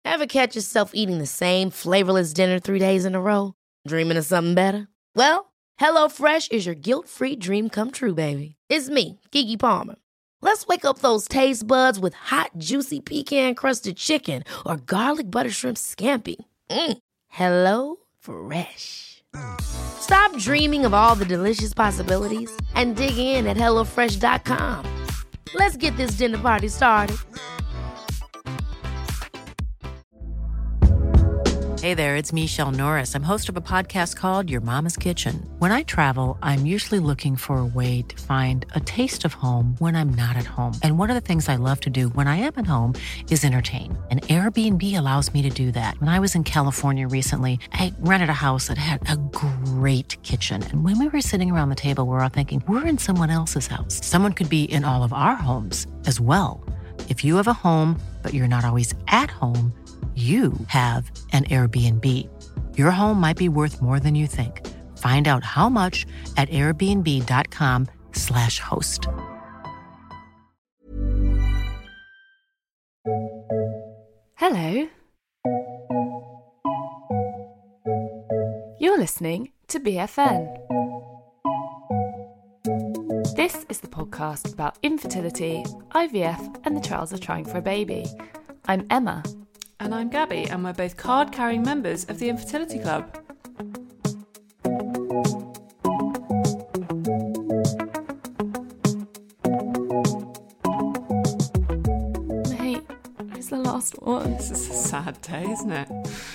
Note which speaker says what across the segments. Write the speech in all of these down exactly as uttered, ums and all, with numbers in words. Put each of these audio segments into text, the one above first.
Speaker 1: Ever catch yourself eating the same flavorless dinner three days in a row? Dreaming of something better? Well, HelloFresh is your guilt-free dream come true, baby. It's me, Keke Palmer. Let's wake up those taste buds with hot, juicy pecan-crusted chicken or garlic butter shrimp scampi. Mm. Hello Fresh. Stop dreaming of all the delicious possibilities and dig in at hello fresh dot com. Let's get this dinner party started.
Speaker 2: Hey there, it's Michelle Norris. I'm host of a podcast called Your Mama's Kitchen. When I travel, I'm usually looking for a way to find a taste of home when I'm not at home. And one of the things I love to do when I am at home is entertain. And Airbnb allows me to do that. When I was in California recently, I rented a house that had a great kitchen. And when we were sitting around the table, we were all thinking, we're in someone else's house. Someone could be in all of our homes as well. If you have a home, but you're not always at home, you have an Airbnb. Your home might be worth more than you think. Find out how much at airbnb.com slash host.
Speaker 3: Hello. You're listening to B F N. This is the podcast about infertility, I V F, and the trials of trying for a baby. I'm Emma.
Speaker 4: And I'm Gabby, and we're both card-carrying members of the Infertility Club.
Speaker 3: Mate, it's the last one.
Speaker 4: This is a sad day, isn't it?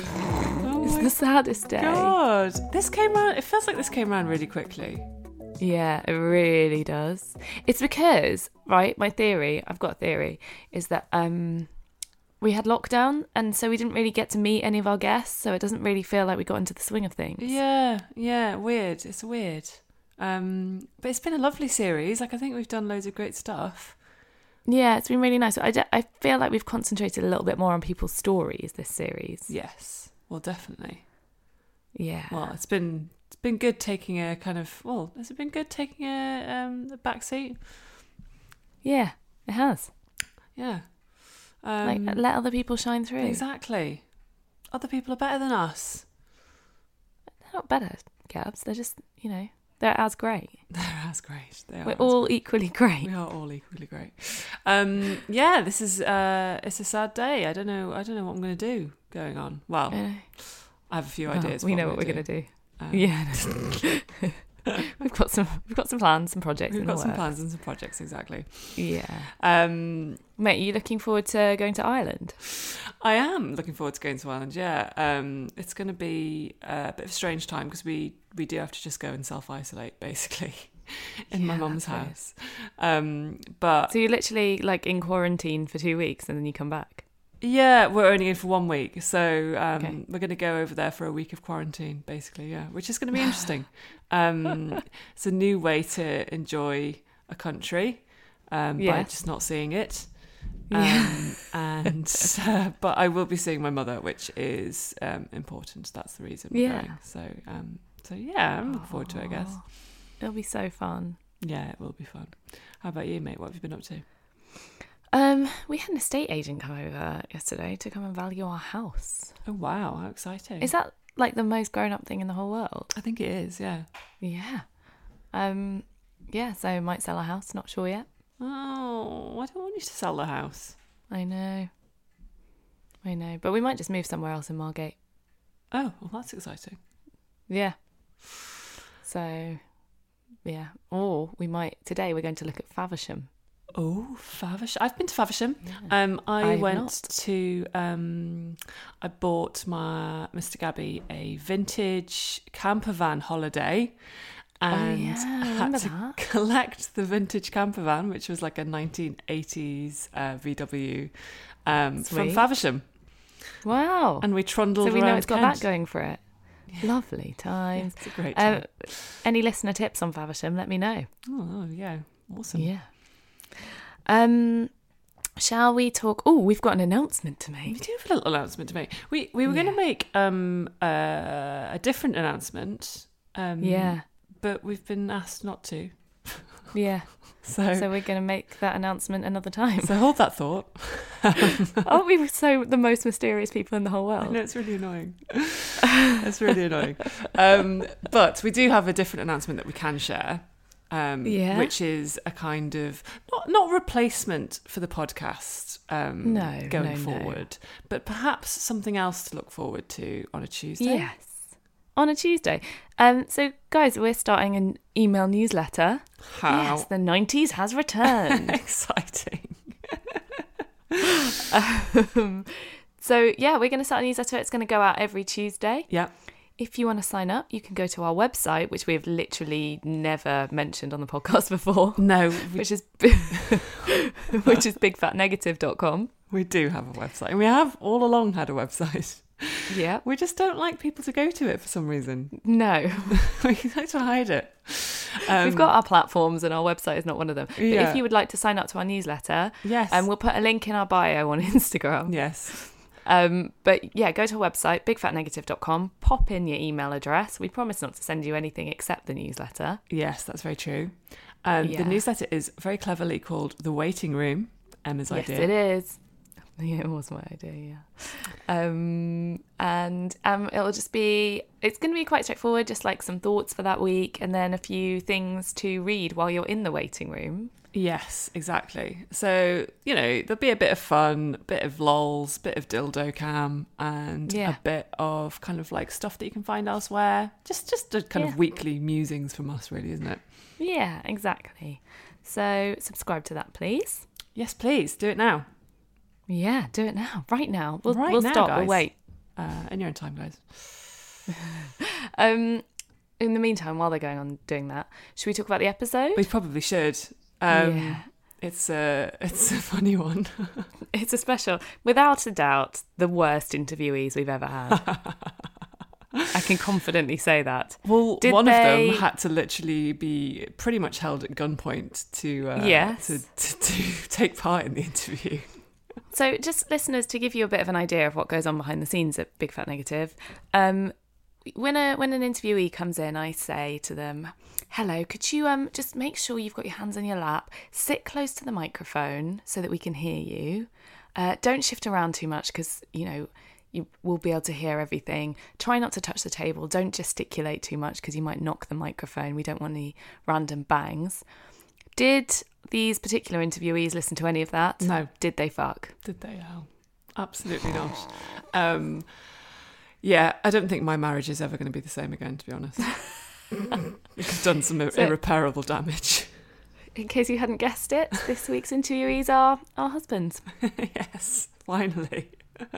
Speaker 4: Oh
Speaker 3: It's the saddest day.
Speaker 4: God, this came around. It feels like this came around really quickly.
Speaker 3: Yeah, it really does. It's because, right, my theory, I've got a theory, is that um, we had lockdown, and so we didn't really get to meet any of our guests, so it doesn't really feel like we got into the swing of things.
Speaker 4: Yeah, yeah, weird. It's weird. Um, but it's been a lovely series. Like, I think we've done loads of great stuff.
Speaker 3: Yeah, it's been really nice. I, de- I feel like we've concentrated a little bit more on people's stories this series.
Speaker 4: Yes, well, definitely.
Speaker 3: Yeah.
Speaker 4: Well, it's been it's been good taking a kind of well, has it been good taking a um a back seat?
Speaker 3: Yeah, it has.
Speaker 4: Yeah. Um,
Speaker 3: like, let other people shine through.
Speaker 4: Exactly. Other people are better than us.
Speaker 3: They're not better, Gabs. They're just, you know, they're as great.
Speaker 4: They're as great. They are
Speaker 3: We're
Speaker 4: as
Speaker 3: all
Speaker 4: great.
Speaker 3: equally great.
Speaker 4: We are all equally great. Um, yeah, this is uh, it's a sad day. I don't know. I don't know what I'm going to do going on. Well,
Speaker 3: Uh,
Speaker 4: I have a few
Speaker 3: well,
Speaker 4: ideas.
Speaker 3: we
Speaker 4: what
Speaker 3: know
Speaker 4: I'm
Speaker 3: what we're
Speaker 4: gonna
Speaker 3: going to do.
Speaker 4: Um,
Speaker 3: Yeah. we've got some. We've got some plans, some projects.
Speaker 4: We've
Speaker 3: in
Speaker 4: got
Speaker 3: the
Speaker 4: some
Speaker 3: works.
Speaker 4: plans and some projects. Exactly.
Speaker 3: Yeah.
Speaker 4: Um,
Speaker 3: Mate, are you looking forward to going to Ireland?
Speaker 4: I am looking forward to going to Ireland. Yeah. Um, it's going to be a bit of a strange time because we we do have to just go and self isolate basically in
Speaker 3: Yeah,
Speaker 4: my mum's
Speaker 3: that's weird.
Speaker 4: house. Um, but
Speaker 3: So you're literally like in quarantine for two weeks and then you come back.
Speaker 4: yeah, we're only in for one week, so um,
Speaker 3: Okay.
Speaker 4: we're going to go over there for a week of quarantine, basically. Yeah, which is going to be interesting. um, it's a new way to enjoy a country um, by
Speaker 3: Yes.
Speaker 4: just not seeing it.
Speaker 3: Yeah.
Speaker 4: Um, and uh, but I will be seeing my mother, which is um, important. That's the reason we're
Speaker 3: Yeah.
Speaker 4: going. So, um, so yeah, I'm looking forward to it, I guess.
Speaker 3: Aw, It'll be so fun.
Speaker 4: Yeah, it will be fun. How about you, mate? What have you been up to?
Speaker 3: Um, we had an estate agent come over yesterday to come and value our house.
Speaker 4: Oh wow, how exciting!
Speaker 3: Is that like the most grown-up thing in the whole world?
Speaker 4: I think it is. Yeah.
Speaker 3: Yeah. Um, yeah, so might sell our house, not sure yet.
Speaker 4: Oh, I don't want you to sell the house.
Speaker 3: I know. I know. But we might just move somewhere else in Margate.
Speaker 4: Oh, well, that's exciting.
Speaker 3: Yeah. So, yeah. Or we might, today we're going to look at Faversham.
Speaker 4: Oh, Faversham. I've been to Faversham.
Speaker 3: Yeah.
Speaker 4: Um, I
Speaker 3: I've
Speaker 4: went
Speaker 3: not.
Speaker 4: to, um, I bought my Mister Gabby a vintage camper van holiday and
Speaker 3: yeah, I
Speaker 4: had
Speaker 3: remember
Speaker 4: to
Speaker 3: that.
Speaker 4: collect the vintage camper van, which was like a nineteen eighties uh, V W um, from
Speaker 3: Sweet.
Speaker 4: Faversham.
Speaker 3: Wow.
Speaker 4: And we trundled
Speaker 3: So we
Speaker 4: around
Speaker 3: know it's got
Speaker 4: Kent.
Speaker 3: that going for it. Lovely
Speaker 4: Yeah,
Speaker 3: times.
Speaker 4: it's a great
Speaker 3: Um,
Speaker 4: time.
Speaker 3: any listener tips on Faversham, let me know.
Speaker 4: Oh, yeah. Awesome.
Speaker 3: Yeah. Um, shall we talk? Oh, we've got an announcement to
Speaker 4: We
Speaker 3: make.
Speaker 4: do have a little announcement to make. We we were going
Speaker 3: Yeah.
Speaker 4: to make um uh, a different announcement. Um,
Speaker 3: Yeah.
Speaker 4: But we've been asked not to.
Speaker 3: Yeah.
Speaker 4: So,
Speaker 3: So we're going to make that announcement another time.
Speaker 4: so hold that thought.
Speaker 3: Aren't we so the most mysterious people in the whole world?
Speaker 4: I know, it's really annoying. It's really annoying. Um, but we do have a different announcement that we can share, um,
Speaker 3: Yeah.
Speaker 4: which is a kind of not not replacement for the podcast um,
Speaker 3: No,
Speaker 4: going
Speaker 3: no, no.
Speaker 4: forward, but perhaps something else to look forward to on a Tuesday.
Speaker 3: Yes. On a Tuesday. Um, so, guys, we're starting an email newsletter.
Speaker 4: How
Speaker 3: Yes, the nineties has returned.
Speaker 4: exciting!
Speaker 3: um, so, yeah, we're going to start a newsletter. It's going to go out every Tuesday.
Speaker 4: Yeah.
Speaker 3: If you want to sign up, you can go to our website, which we've literally never mentioned on the podcast before,
Speaker 4: No, we,
Speaker 3: which is which is big fat negative dot com.
Speaker 4: we do have a website, and we have all along had a website.
Speaker 3: Yeah.
Speaker 4: We just don't like people to go to it for some reason.
Speaker 3: No.
Speaker 4: We like to hide it. Um,
Speaker 3: We've got our platforms and our website is not one of them. But
Speaker 4: Yeah.
Speaker 3: if you would like to sign up to our newsletter,
Speaker 4: Yes.
Speaker 3: um, we'll put a link in our bio on Instagram.
Speaker 4: Yes.
Speaker 3: Um, but yeah, go to our website, big fat negative dot com, pop in your email address. We promise not to send you anything except the newsletter.
Speaker 4: Yes, that's very true. Um,
Speaker 3: Yeah.
Speaker 4: The newsletter is very cleverly called The Waiting Room, Emma's
Speaker 3: Yes,
Speaker 4: idea.
Speaker 3: it is. Yeah, it was my idea, yeah. Um, and um, it'll just be, it's going to be quite straightforward, just like some thoughts for that week and then a few things to read while you're in the waiting room.
Speaker 4: Yes, exactly. So, you know, there'll be a bit of fun, a bit of lols, bit of dildo cam, and
Speaker 3: Yeah.
Speaker 4: a bit of kind of like stuff that you can find elsewhere. Just just a kind
Speaker 3: Yeah.
Speaker 4: of weekly musings from us, really, isn't it?
Speaker 3: Yeah, exactly. So subscribe to that, please.
Speaker 4: Yes, please, do it now.
Speaker 3: Yeah, do it now, right now. We'll,
Speaker 4: Right
Speaker 3: we'll
Speaker 4: now,
Speaker 3: stop,
Speaker 4: guys.
Speaker 3: we'll wait.
Speaker 4: Uh, in your own time, guys.
Speaker 3: Um, in the meantime, while they're going on doing that, should we talk about the episode?
Speaker 4: We probably should. Um,
Speaker 3: Yeah.
Speaker 4: It's a, it's a funny one.
Speaker 3: It's a special, without a doubt, the worst interviewees we've ever had. I can confidently say that.
Speaker 4: Well,
Speaker 3: Did
Speaker 4: one
Speaker 3: they-
Speaker 4: of them had to literally be pretty much held at gunpoint to uh,
Speaker 3: Yes.
Speaker 4: to, to to take part in the interview.
Speaker 3: So, just listeners, to give you a bit of an idea of what goes on behind the scenes at Big Fat Negative, um, when a when an interviewee comes in, I say to them, "Hello, could you um just make sure you've got your hands on your lap, sit close to the microphone so that we can hear you. Uh, don't shift around too much because you know you will be able to hear everything. Try not to touch the table. Don't gesticulate too much because you might knock the microphone. We don't want any random bangs." Did these particular interviewees listen to any of that?
Speaker 4: No.
Speaker 3: Did they fuck?
Speaker 4: Did they? Oh, absolutely not. Um, yeah, I don't think my marriage is ever going to be the same again, to be honest. It's done some ir-
Speaker 3: So-
Speaker 4: irreparable damage.
Speaker 3: In case you hadn't guessed it, this week's interviewees are our husbands.
Speaker 4: Yes, finally.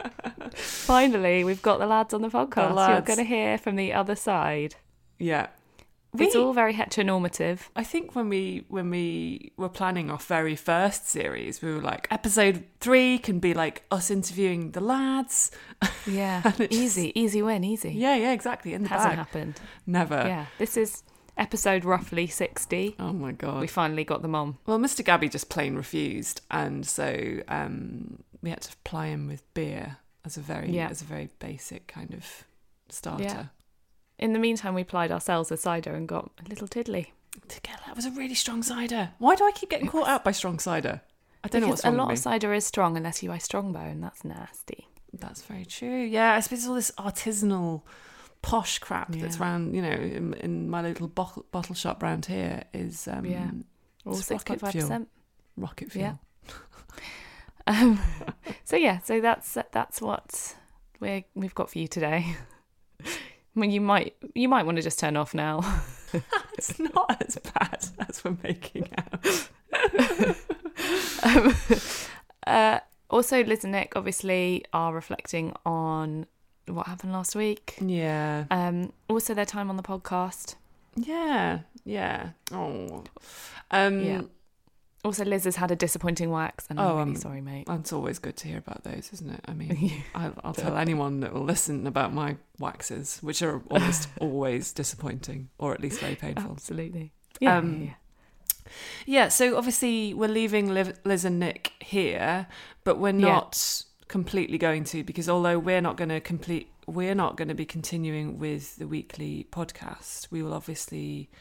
Speaker 3: Finally, we've got the lads on the podcast. You're
Speaker 4: lads.
Speaker 3: going to hear from the other side.
Speaker 4: Yeah.
Speaker 3: It's
Speaker 4: We-
Speaker 3: all very heteronormative.
Speaker 4: I think when we when we were planning our very first series, we were like, episode three can be like us interviewing the lads.
Speaker 3: Yeah,
Speaker 4: And it just-
Speaker 3: easy, easy win, easy.
Speaker 4: Yeah, yeah, exactly. In the
Speaker 3: Hasn't
Speaker 4: bag.
Speaker 3: happened.
Speaker 4: Never.
Speaker 3: Yeah, this is episode roughly sixty.
Speaker 4: Oh my god.
Speaker 3: We finally got them on.
Speaker 4: Well, Mister Gabby just plain refused, and so um, we had to ply him with beer as a very
Speaker 3: Yeah.
Speaker 4: as a very basic kind of starter.
Speaker 3: Yeah. In the meantime, we plied ourselves with cider and got a little tiddly.
Speaker 4: Together, that was a really strong cider. Why do I keep getting caught out by strong cider? I don't know
Speaker 3: Because
Speaker 4: what's
Speaker 3: a
Speaker 4: wrong
Speaker 3: lot
Speaker 4: with
Speaker 3: of
Speaker 4: me.
Speaker 3: cider is strong unless you buy Strongbone. That's nasty.
Speaker 4: That's very true. Yeah, I suppose all this artisanal posh crap that's
Speaker 3: Yeah.
Speaker 4: around, you know, in, in my little bottle, bottle shop round here is um,
Speaker 3: Yeah. All
Speaker 4: it's
Speaker 3: six point five percent.
Speaker 4: rocket fuel.
Speaker 3: Yeah. Um, so yeah, so that's that's what we we've got for you today. I mean, you might you might want to just turn off now.
Speaker 4: It's not as bad as we're making out.
Speaker 3: um, uh, also, Liz and Nick obviously are reflecting on what happened last week.
Speaker 4: Yeah.
Speaker 3: Um, also, their time on the podcast.
Speaker 4: Yeah, yeah. Oh, um,
Speaker 3: Yeah. Also, Liz has had a disappointing wax, and I'm
Speaker 4: Oh,
Speaker 3: really
Speaker 4: um,
Speaker 3: sorry, mate.
Speaker 4: it's always good to hear about those, isn't it? I mean, I'll, I'll tell anyone that will listen about my waxes, which are almost always disappointing, or at least very painful.
Speaker 3: Absolutely. Yeah,
Speaker 4: Um,
Speaker 3: yeah, yeah.
Speaker 4: Yeah. So obviously we're leaving Liv- Liz and Nick here, but we're
Speaker 3: Yeah.
Speaker 4: not completely going to, because although we're not going to complete, we're not going to be continuing with the weekly podcast. We will obviously.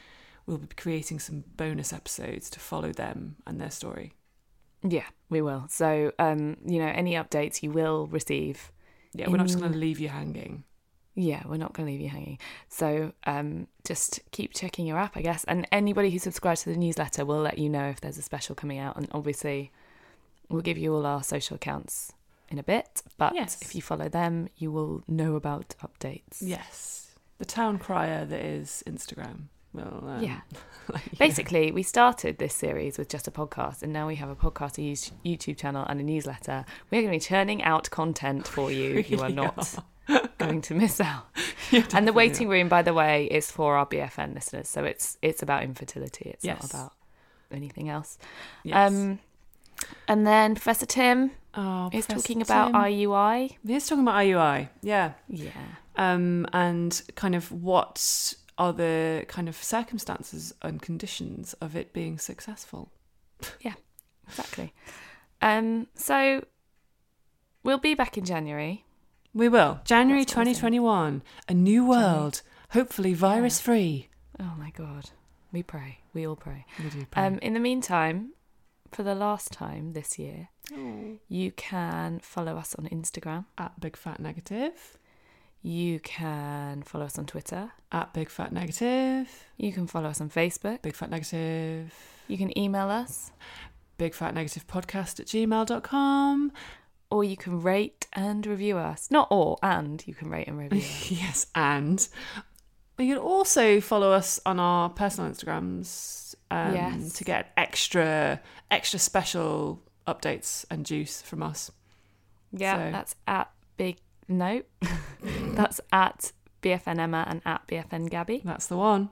Speaker 4: we'll be creating some bonus episodes to follow them and their story.
Speaker 3: Yeah, we will. So, um, you know, any updates you will receive.
Speaker 4: Yeah, we're not just going to leave you hanging.
Speaker 3: Yeah, we're not going to leave you hanging. So um, just keep checking your app, I guess. And anybody who subscribes to the newsletter will let you know if there's a special coming out. And obviously, we'll give you all our social accounts in a bit. But
Speaker 4: yes.
Speaker 3: if you follow them, you will know about updates.
Speaker 4: Yes. The town crier that is Instagram. Well, um,
Speaker 3: yeah.
Speaker 4: yeah.
Speaker 3: Basically, we started this series with just a podcast, and now we have a podcast, a YouTube channel, and a newsletter. We're going to be churning out content for you. You are not going to miss out. And the waiting room, by the way, is for our B F N listeners. So it's it's about infertility. It's
Speaker 4: yes.
Speaker 3: not about anything else.
Speaker 4: Yes.
Speaker 3: Um, and then Professor Tim
Speaker 4: oh,
Speaker 3: is
Speaker 4: Professor
Speaker 3: talking about
Speaker 4: Tim.
Speaker 3: I U I.
Speaker 4: He's talking about I U I. Yeah.
Speaker 3: Yeah.
Speaker 4: Um, and kind of what are the kind of circumstances and conditions of it being successful.
Speaker 3: Yeah, exactly. Um, so we'll be back in January.
Speaker 4: We will. January twenty twenty-one. A new world. January. Hopefully virus free.
Speaker 3: Oh my God. We pray. We all pray.
Speaker 4: We do pray.
Speaker 3: Um, in the meantime, for the last time this year,
Speaker 4: oh.
Speaker 3: you can follow us on Instagram.
Speaker 4: At Big Fat Negative.
Speaker 3: You can follow us on Twitter.
Speaker 4: At Big Fat Negative.
Speaker 3: You can follow us on Facebook.
Speaker 4: Big Fat Negative.
Speaker 3: You can email us.
Speaker 4: Big Fat Negative Podcast at gmail dot com.
Speaker 3: Or you can rate and review us. Not or, and you can rate and review us.
Speaker 4: Yes, and you can also follow us on our personal Instagrams um,
Speaker 3: yes.
Speaker 4: to get extra, extra special updates and juice from us.
Speaker 3: Yeah,
Speaker 4: so.
Speaker 3: That's at Big... No. That's at B F N Emma and at B F N Gabby.
Speaker 4: That's the one.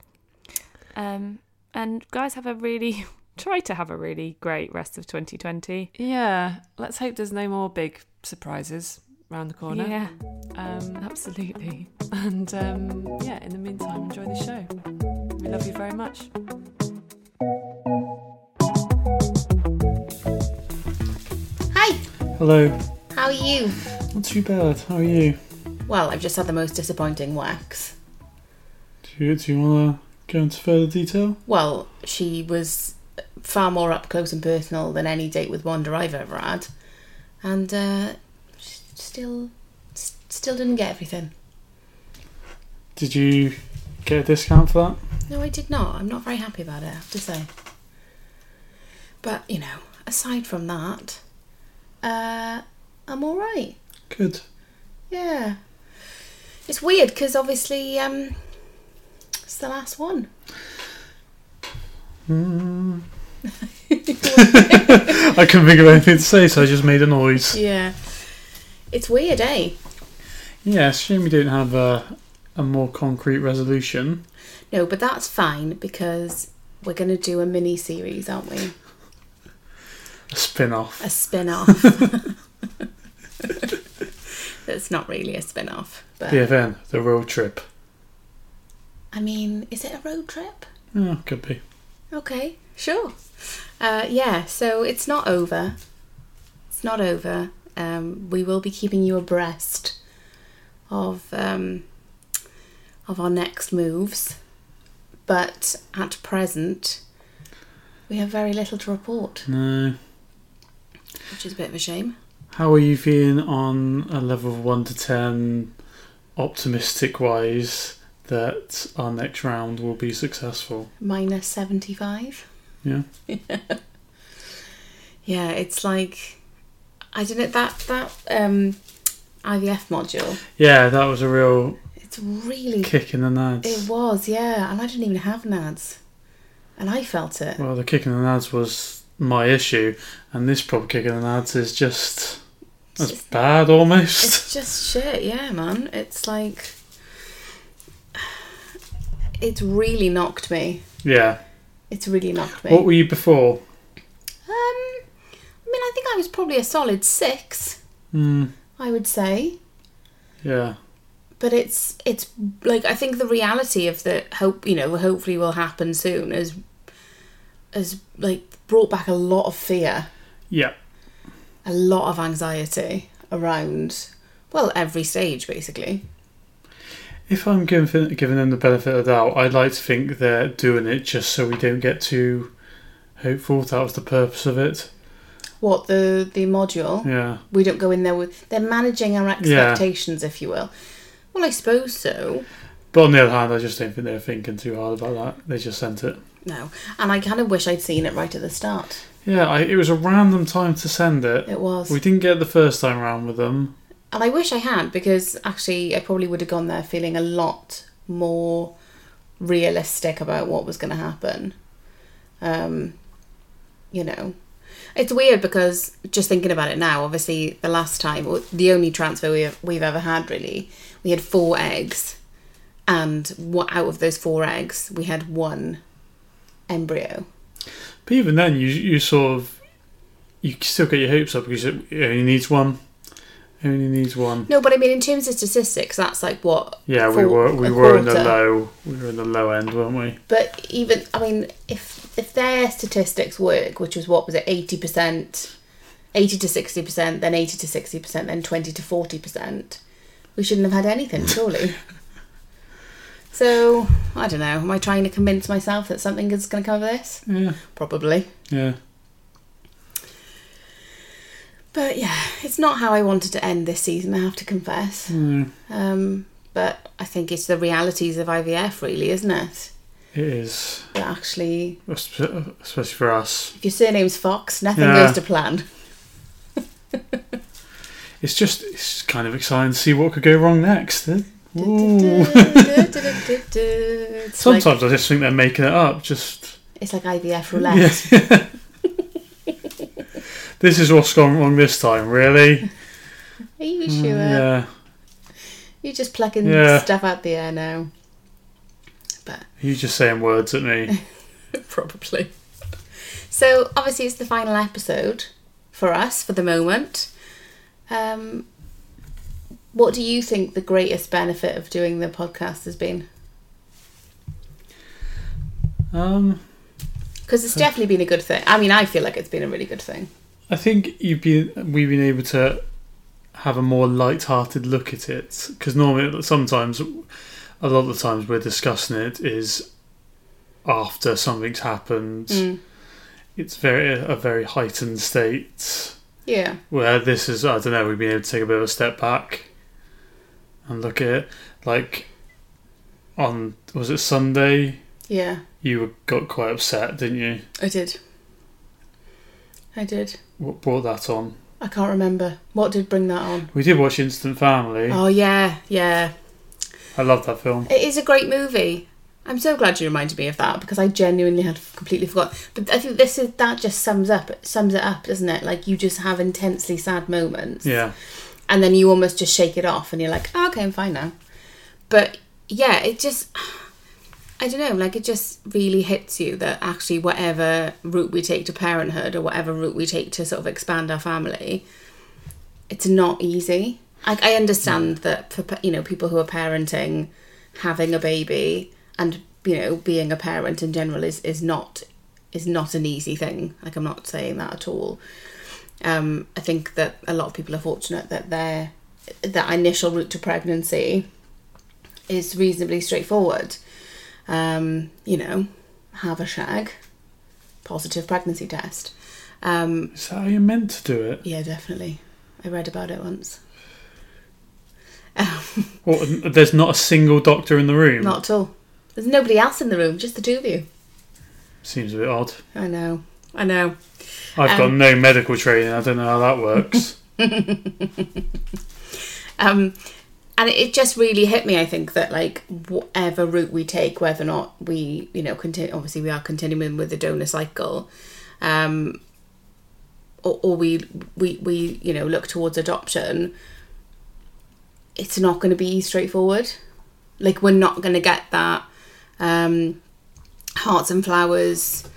Speaker 3: Um, and guys, have a really... Try to have a really great rest of twenty twenty.
Speaker 4: Yeah, let's hope there's no more big surprises around the corner.
Speaker 3: Yeah,
Speaker 4: um,
Speaker 3: absolutely.
Speaker 4: And um, yeah, in the meantime, enjoy the show. We love you very much.
Speaker 5: Hi.
Speaker 6: Hello.
Speaker 5: How are you?
Speaker 6: Not too bad. How are you?
Speaker 5: Well, I've just had the most disappointing wax.
Speaker 6: Do you, do you want to go into further detail?
Speaker 5: Well, she was far more up close and personal than any date with Wanda I've ever had, and uh, still, still didn't get everything.
Speaker 6: Did you get a discount for that?
Speaker 5: No, I did not. I'm not very happy about it, I have to say. But you know, aside from that, uh, I'm all right.
Speaker 6: Good.
Speaker 5: Yeah. It's weird because obviously, um, it's the last one.
Speaker 6: Mm. I couldn't think of anything to say, so I just made a noise.
Speaker 5: Yeah. It's weird, eh?
Speaker 6: Yeah, it's a shame we didn't have a, a more concrete resolution.
Speaker 5: No, but that's fine because we're going to do a mini series, aren't we?
Speaker 6: A spin-off.
Speaker 5: A spin-off. It's not really a spin-off. But
Speaker 6: B F N, the road trip.
Speaker 5: I mean, is it a road trip?
Speaker 6: Oh, could be.
Speaker 5: Okay, sure. Uh, yeah, so it's not over. It's not over. Um, we will be keeping you abreast of um, of our next moves. But at present, we have very little to report.
Speaker 6: No.
Speaker 5: Which is a bit of a shame.
Speaker 6: How are you feeling on a level of one to ten, optimistic-wise, that our next round will be successful?
Speaker 5: Minus seventy-five.
Speaker 6: Yeah.
Speaker 5: Yeah, it's like, I don't know, that, that um, I V F module.
Speaker 6: Yeah, that was a real
Speaker 5: It's really...
Speaker 6: kick in the nads.
Speaker 5: It was, yeah, and I didn't even have nads. And I felt it.
Speaker 6: Well, the kick in the nads was my issue, and this proper kick in the nads is just... That's
Speaker 5: It's-
Speaker 6: bad, almost.
Speaker 5: It's just shit, yeah, man. It's like... It's really knocked me.
Speaker 6: Yeah.
Speaker 5: It's really knocked me.
Speaker 6: What were you before?
Speaker 5: Um, I mean, I think I was probably a solid six,
Speaker 6: Mm,
Speaker 5: I would say.
Speaker 6: yeah.
Speaker 5: But it's it's like, I think the reality of the hope, you know, hopefully will happen soon, has has like brought back a lot of fear,
Speaker 6: Yeah.
Speaker 5: a lot of anxiety around, well, every stage basically.
Speaker 6: If I'm giving giving them the benefit of the doubt, I'd like to think they're doing it just so we don't get too hopeful. That was the purpose of it.
Speaker 5: What, the the module?
Speaker 6: Yeah.
Speaker 5: We don't go in there with... They're managing our expectations, yeah. if you will. Well, I suppose so.
Speaker 6: But on the other hand, I just don't think they were thinking too hard about that. They just sent it.
Speaker 5: No. And I kind of wish I'd seen it right at the start.
Speaker 6: Yeah, I, it was a random time to send it.
Speaker 5: It was.
Speaker 6: We didn't get it the first time around with them.
Speaker 5: And I wish I had, because actually I probably would have gone there feeling a lot more realistic about what was going to happen. Um, you know... It's weird because just thinking about it now, obviously the last time, or the only transfer we've, we've ever had really, we had four eggs, and what out of those four eggs, we had one embryo.
Speaker 6: But even then, you you sort of, you still get your hopes up because it only needs one. It only needs one.
Speaker 5: No, but I mean in terms of statistics, that's like what?
Speaker 6: Yeah, we were we were in the low we were in the low end, weren't we?
Speaker 5: But even I mean, if if their statistics work, which was what was it, eighty percent, eighty to sixty percent, then eighty to sixty percent, then twenty to forty percent, we shouldn't have had anything, surely. So I don't know. Am I trying to convince myself that something is going to cover this?
Speaker 6: Yeah,
Speaker 5: probably.
Speaker 6: Yeah.
Speaker 5: But yeah, it's not how I wanted to end this season, I have to confess.
Speaker 6: Mm.
Speaker 5: Um, but I think it's the realities of I V F, really, isn't it?
Speaker 6: It is.
Speaker 5: But actually...
Speaker 6: Especially for us.
Speaker 5: If your surname's Fox, nothing
Speaker 6: yeah. goes
Speaker 5: to plan.
Speaker 6: It's just it's kind of exciting to see what could go wrong next. Sometimes like, I just think they're making it up. Just
Speaker 5: It's like I V F roulette.
Speaker 6: Yeah. This is what's gone wrong this time, really?
Speaker 5: Are you sure?
Speaker 6: Mm, yeah.
Speaker 5: You're just plucking
Speaker 6: yeah.
Speaker 5: stuff out the air now. But
Speaker 6: You're just saying words at me.
Speaker 5: Probably. So, obviously, it's the final episode for us for the moment. Um, what do you think the greatest benefit of doing the podcast has been?
Speaker 6: Um,
Speaker 5: Because it's definitely been a good thing. I mean, I feel like it's been a really good thing.
Speaker 6: I think you've been we've been able to have a more light-hearted look at it, because normally sometimes a lot of the times we're discussing it is after something's happened.
Speaker 5: Mm.
Speaker 6: It's very a very heightened state.
Speaker 5: Yeah.
Speaker 6: Where this is, I don't know, we've been able to take a bit of a step back and look at it. Like on was it Sunday?
Speaker 5: Yeah.
Speaker 6: You got quite upset, didn't you?
Speaker 5: I did. I did.
Speaker 6: What brought that on?
Speaker 5: I can't remember. What did bring that on?
Speaker 6: We did watch Instant Family.
Speaker 5: Oh, yeah, yeah.
Speaker 6: I love that film.
Speaker 5: It is a great movie. I'm so glad you reminded me of that, because I genuinely had completely forgotten. But I think this is that just sums up sums it up, doesn't it? Like, you just have intensely sad moments.
Speaker 6: Yeah.
Speaker 5: And then you almost just shake it off and you're like, oh, okay, I'm fine now. But, yeah, it just... I don't know, like it just really hits you that actually whatever route we take to parenthood or whatever route we take to sort of expand our family, it's not easy. I, I understand that for, you know, people who are parenting, having a baby and, you know, being a parent in general is, is not is not an easy thing. Like, I'm not saying that at all. Um, I think that a lot of people are fortunate that their that initial route to pregnancy is reasonably straightforward. Um, you know, have a shag, positive pregnancy test. Um,
Speaker 6: Is that how you're meant to do it?
Speaker 5: Yeah, definitely. I read about it once. Um,
Speaker 6: well, there's not a single doctor in the room?
Speaker 5: Not at all. There's nobody else in the room, just the two of you.
Speaker 6: Seems a bit odd.
Speaker 5: I know, I know.
Speaker 6: I've
Speaker 5: um,
Speaker 6: got no medical training, I don't know how that works.
Speaker 5: um... And it just really hit me, I think, that, like, whatever route we take, whether or not we, you know, continue, obviously we are continuing with the donor cycle, um, or, or we, we, we, you know, look towards adoption, it's not going to be straightforward. Like, we're not going to get that um, hearts and flowers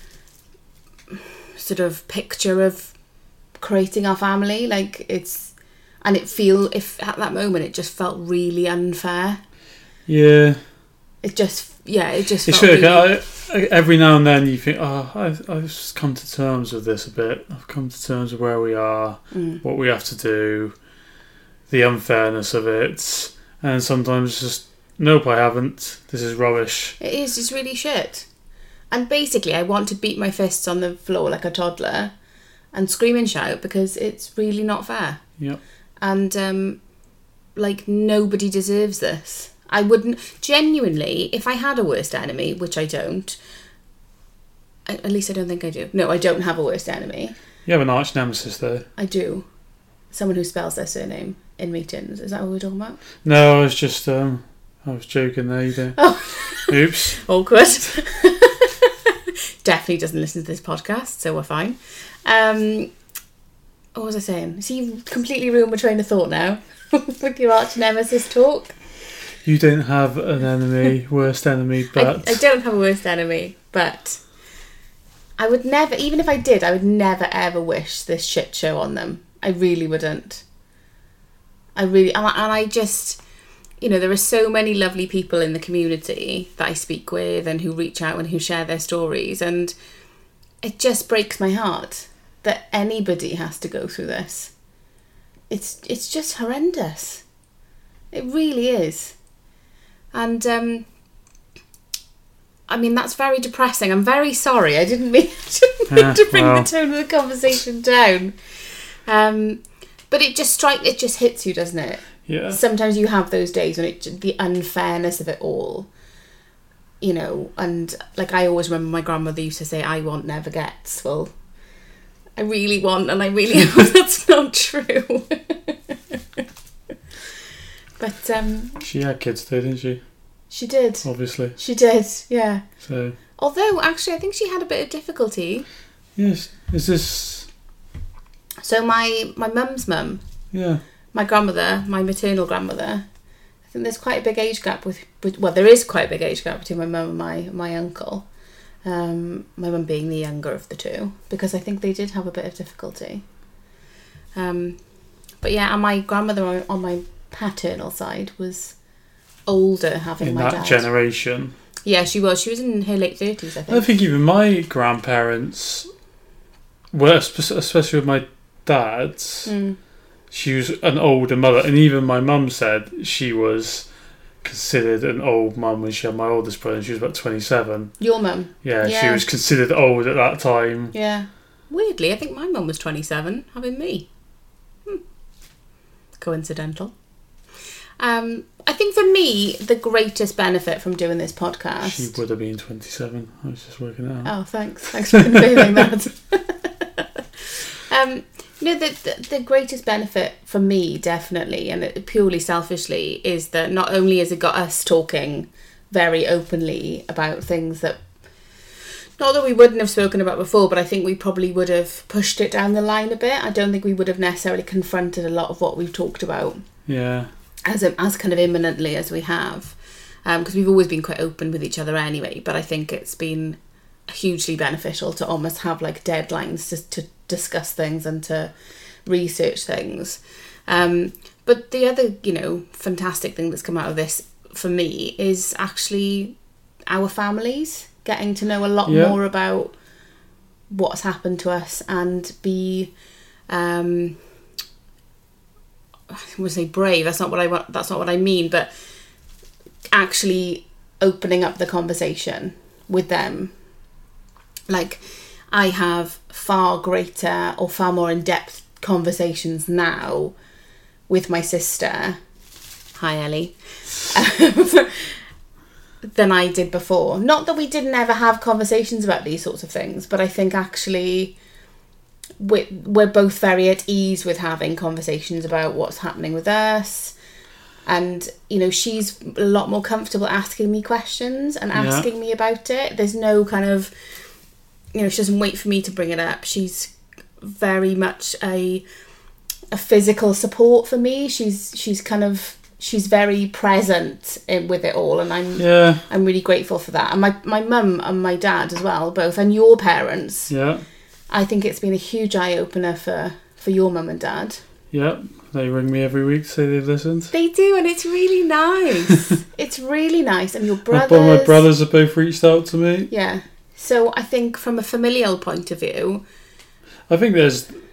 Speaker 5: sort of picture of creating our family. Like, it's... And it feel if at that moment it just felt really unfair.
Speaker 6: Yeah.
Speaker 5: It just yeah, it just.
Speaker 6: It's
Speaker 5: felt
Speaker 6: true.
Speaker 5: really...
Speaker 6: I, I, every now and then you think, oh, I've I've just come to terms with this a bit. I've come to terms with where we are,
Speaker 5: mm.
Speaker 6: what we have to do, the unfairness of it, and sometimes just Nope, I haven't. This is rubbish.
Speaker 5: It is. It's really shit. And basically, I want to beat my fists on the floor like a toddler and scream and shout because it's really not fair.
Speaker 6: Yep.
Speaker 5: And, um, like, nobody deserves this. I wouldn't... Genuinely, if I had a worst enemy, which I don't... I, at least I don't think I do. No, I don't have a worst enemy.
Speaker 6: You have an arch nemesis, though.
Speaker 5: I do. Someone who spells their surname in meetings. Is that what we're talking about?
Speaker 6: No, I was just... Um, I was joking there, you do.
Speaker 5: Oh.
Speaker 6: Oops.
Speaker 5: Awkward. Definitely doesn't listen to this podcast, so we're fine. Um... What was I saying? So you've completely ruined my train of thought now with your arch nemesis talk.
Speaker 6: You don't have an enemy, worst enemy, but...
Speaker 5: I, I don't have a worst enemy, but I would never, even if I did, I would never ever wish this shit show on them. I really wouldn't. I really, and I, and I just, you know, there are so many lovely people in the community that I speak with and who reach out and who share their stories, and it just breaks my heart that anybody has to go through this. It's it's just horrendous. It really is. And um, I mean, that's very depressing. I'm very sorry. I didn't mean, I didn't mean
Speaker 6: Yeah,
Speaker 5: to bring
Speaker 6: well.
Speaker 5: the tone of the conversation down. Um, but it just strike it just hits you, doesn't it?
Speaker 6: Yeah.
Speaker 5: Sometimes you have those days when it the unfairness of it all. You know, and like I always remember my grandmother used to say, "I want never gets." Well, I really want, and I really hope that's not true. But um,
Speaker 6: She had kids though, didn't she?
Speaker 5: she did.
Speaker 6: Obviously.
Speaker 5: She did, yeah.
Speaker 6: So,
Speaker 5: Although, actually, I think she had a bit of difficulty.
Speaker 6: yes. Is this...
Speaker 5: So my my mum's mum,
Speaker 6: Yeah.
Speaker 5: my grandmother, my maternal grandmother, I think there's quite a big age gap with, with well, there is quite a big age gap between my mum and my, my uncle. Um, my mum being the younger of the two, because I think they did have a bit of difficulty. Um, but yeah, and my grandmother on, on my paternal side was older, having
Speaker 6: In
Speaker 5: my
Speaker 6: that
Speaker 5: dad.
Speaker 6: generation.
Speaker 5: Yeah, she was. She was in her late thirties, I
Speaker 6: I
Speaker 5: think.
Speaker 6: think even my grandparents, well, espe- especially with my dad's,
Speaker 5: Mm.
Speaker 6: she was an older mother, and even my mum said she was considered an old mum when she had my oldest brother, and she was about twenty-seven.
Speaker 5: Your mum?
Speaker 6: Yeah, she
Speaker 5: Yeah.
Speaker 6: was considered old at that time.
Speaker 5: Yeah. Weirdly, I think my mum was twenty-seven, having me. Hmm. Coincidental. Um, I think for me, the greatest benefit from doing this podcast...
Speaker 6: She would have been twenty-seven. I was just working it out.
Speaker 5: Oh, thanks. Thanks for confirming that. um, you know, the, the, the greatest benefit for me, definitely, and it, purely selfishly, is that not only has it got us talking very openly about things that, not that we wouldn't have spoken about before, but I think we probably would have pushed it down the line a bit. I don't think we would have necessarily confronted a lot of what we've talked about
Speaker 6: Yeah.
Speaker 5: as as kind of imminently as we have, because um, we've always been quite open with each other anyway. But I think it's been hugely beneficial to almost have like deadlines to, to discuss things and to research things. Um, but the other, you know, fantastic thing that's come out of this for me is actually our families getting to know a lot
Speaker 6: Yeah.
Speaker 5: more about what's happened to us and be. Um, I would say brave. That's not what I want. That's not what I mean. But actually opening up the conversation with them. Like, I have far greater or far more in-depth conversations now with my sister. Hi, Ellie. Than I did before. Not that we didn't ever have conversations about these sorts of things, but I think actually we're, we're both very at ease with having conversations about what's happening with us. And, you know, she's a lot more comfortable asking me questions and
Speaker 6: Yeah.
Speaker 5: asking me about it. There's no kind of, you know, she doesn't wait for me to bring it up. She's very much a a physical support for me. She's she's kind of she's very present in, with it all, and I'm
Speaker 6: Yeah.
Speaker 5: I'm really grateful for that. And my my mum and my dad as well, both, and your parents.
Speaker 6: Yeah.
Speaker 5: I think it's been a huge eye opener for for your mum and dad.
Speaker 6: Yeah. They ring me every week to say they've listened.
Speaker 5: They do, and it's really nice. It's really nice, and your
Speaker 6: My,
Speaker 5: brothers.
Speaker 6: bo- my brothers have both reached out to me.
Speaker 5: Yeah. So I think from a familial point of view,
Speaker 6: I think there's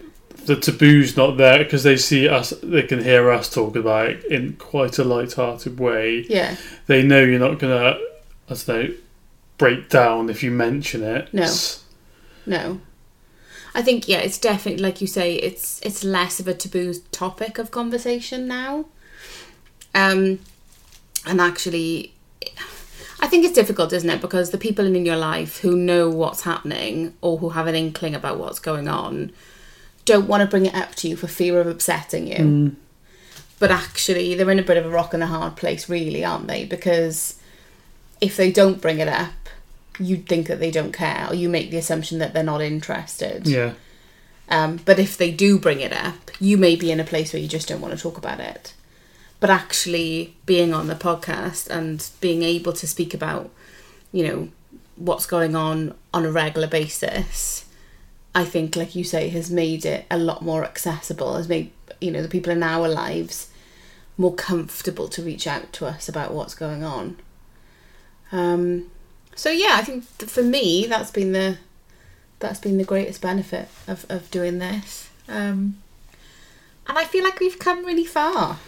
Speaker 6: the taboo's not there because they see us, they can hear us talk about it in quite a light-hearted way.
Speaker 5: Yeah.
Speaker 6: They know you're not gonna, I don't know, break down if you mention it.
Speaker 5: No. No. I think, yeah, it's definitely, like you say, it's it's less of a taboo topic of conversation now. Um, and actually, I think it's difficult, isn't it? Because the people in your life who know what's happening or who have an inkling about what's going on don't want to bring it up to you for fear of upsetting you.
Speaker 6: Mm.
Speaker 5: But actually, they're in a bit of a rock and a hard place, really, aren't they? Because if they don't bring it up, you'd think that they don't care, or you make the assumption that they're not interested.
Speaker 6: Yeah.
Speaker 5: Um, but if they do bring it up, you may be in a place where you just don't want to talk about it. But actually being on the podcast and being able to speak about, you know, what's going on on a regular basis, I think, like you say, has made it a lot more accessible, has made, you know, the people in our lives more comfortable to reach out to us about what's going on. Um, so yeah, I think for me, that's been the that's been the greatest benefit of, of doing this. Um, and I feel like we've come really far.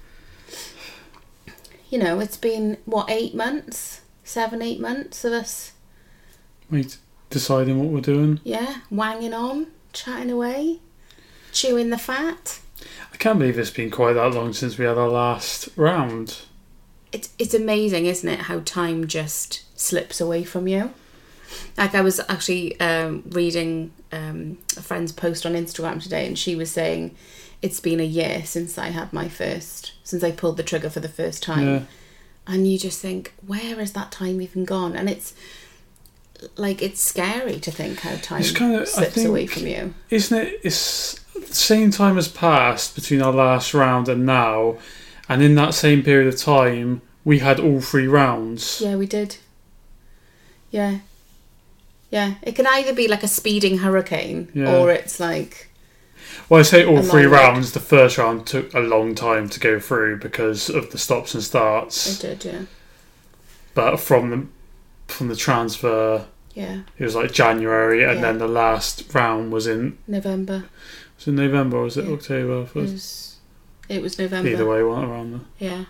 Speaker 5: You know, it's been, what, eight months? Seven, eight months of us...
Speaker 6: Wait, deciding what we're doing?
Speaker 5: Yeah, wanging on, chatting away, chewing the fat.
Speaker 6: I can't believe it's been quite that long since we had our last round.
Speaker 5: It's, it's amazing, isn't it, how time just slips away from you. Like, I was actually um, reading um, a friend's post on Instagram today, and she was saying it's been a year since I had my first, since I pulled the trigger for the first time.
Speaker 6: Yeah.
Speaker 5: And you just think, where has that time even gone? And it's, like, it's scary to think how time
Speaker 6: It's kind of,
Speaker 5: slips
Speaker 6: I think,
Speaker 5: away from you.
Speaker 6: Isn't it? It's the same time has passed between our last round and now, and in that same period of time, we had all three rounds.
Speaker 5: Yeah, we did. Yeah. Yeah, it can either be like a speeding hurricane,
Speaker 6: Yeah.
Speaker 5: or it's like...
Speaker 6: Well, I say all
Speaker 5: a
Speaker 6: three
Speaker 5: long road.
Speaker 6: rounds. The first round took a long time to go through because of the stops and starts.
Speaker 5: It did, yeah.
Speaker 6: But from the from the transfer,
Speaker 5: Yeah,
Speaker 6: it was like January, and
Speaker 5: Yeah.
Speaker 6: then the last round was in
Speaker 5: November.
Speaker 6: was it November or was it
Speaker 5: Yeah.
Speaker 6: October?
Speaker 5: It was, it was November.
Speaker 6: Either way, one around there.
Speaker 5: Yeah.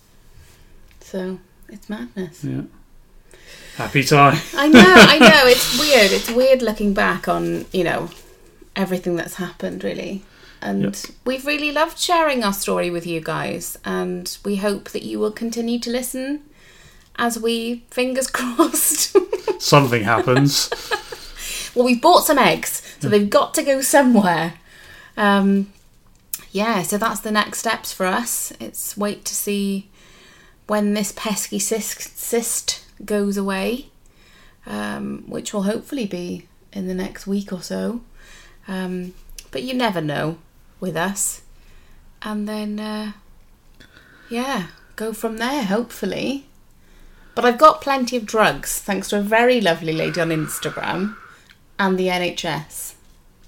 Speaker 5: So, it's madness.
Speaker 6: Yeah. Happy time.
Speaker 5: I know, I know, it's weird. It's weird looking back on, you know, everything that's happened, really. And
Speaker 6: Yep.
Speaker 5: we've really loved sharing our story with you guys, and we hope that you will continue to listen as we, fingers crossed.
Speaker 6: Something happens.
Speaker 5: Well, we bought some eggs, so they've got to go somewhere. Um, yeah, so that's the next steps for us. It's wait to see when this pesky cyst, cyst goes away, um, which will hopefully be in the next week or so. Um, but you never know with us. And then, uh, yeah, go from there, hopefully. But I've got plenty of drugs, thanks to a very lovely lady on Instagram and the N H S.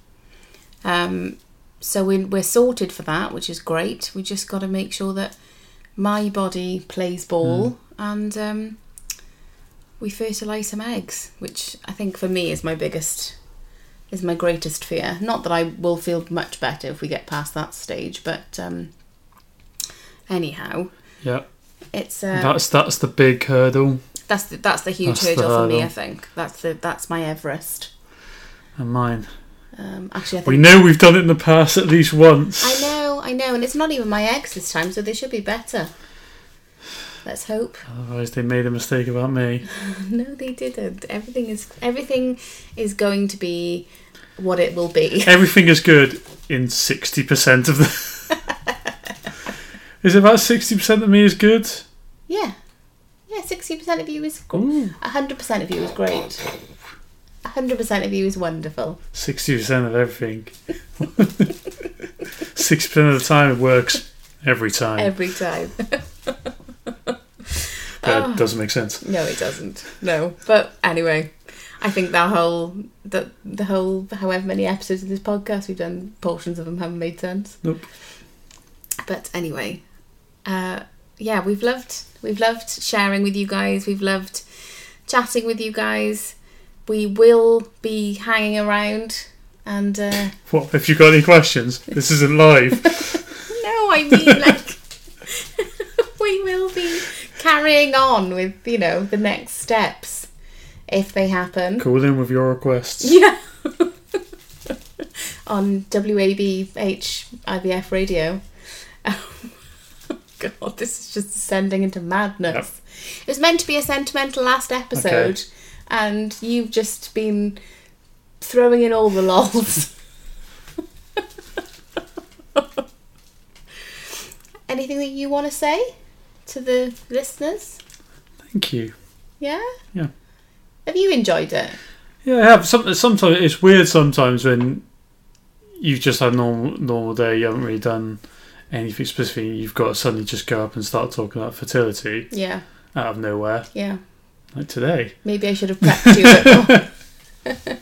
Speaker 5: Um, so we, we're sorted for that, which is great. We just got to make sure that my body plays ball mm. and um, we fertilise some eggs, which I think for me is my biggest, is my greatest fear. Not that I will feel much better if we get past that stage, but um, anyhow.
Speaker 6: Yeah.
Speaker 5: It's uh,
Speaker 6: that's that's the big hurdle.
Speaker 5: That's the, that's the huge
Speaker 6: That's the
Speaker 5: hurdle for me,
Speaker 6: hurdle.
Speaker 5: I think. That's the that's my Everest.
Speaker 6: And mine.
Speaker 5: Um, actually, I think
Speaker 6: We know we've done it in the past at least once.
Speaker 5: I know, I know, and it's not even my eggs this time, so they should be better. Let's hope.
Speaker 6: Otherwise, they made a mistake about me.
Speaker 5: No, they didn't. Everything is everything is going to be what it will be.
Speaker 6: Everything is good in sixty percent of the. Is it about sixty percent of me is good?
Speaker 5: Yeah, yeah. Sixty percent of you is
Speaker 6: Ooh.
Speaker 5: good. A hundred percent of you is great. A hundred percent of you is wonderful.
Speaker 6: Sixty percent of everything. Sixty percent of the time it works every time.
Speaker 5: Every time.
Speaker 6: That
Speaker 5: Oh.
Speaker 6: doesn't make sense.
Speaker 5: No, it doesn't. No, but anyway, I think that whole the the whole however many episodes of this podcast we've done, portions of them haven't made sense.
Speaker 6: Nope.
Speaker 5: But anyway, uh, yeah, we've loved we've loved sharing with you guys. We've loved chatting with you guys. We will be hanging around And uh,
Speaker 6: What, if you've got any questions? This isn't live.
Speaker 5: no, I mean, like, we will be carrying on with, you know, the next steps if they happen.
Speaker 6: Call in with your requests.
Speaker 5: Yeah. On W A B H I V F radio. Oh, God, this is just descending into madness.
Speaker 6: Yep.
Speaker 5: It was meant to be a sentimental last episode,
Speaker 6: Okay.
Speaker 5: and you've just been throwing in all the lols. Anything that you want to say to the listeners?
Speaker 6: Thank you.
Speaker 5: Yeah?
Speaker 6: Yeah.
Speaker 5: Have you enjoyed it?
Speaker 6: Yeah, I have. Some, sometimes it's weird sometimes when you've just had a normal, normal day, you haven't really done anything specific, you've got to suddenly just go up and start talking about fertility
Speaker 5: Yeah.
Speaker 6: out of nowhere.
Speaker 5: Yeah.
Speaker 6: Like today.
Speaker 5: Maybe I should have prepped you a bit more.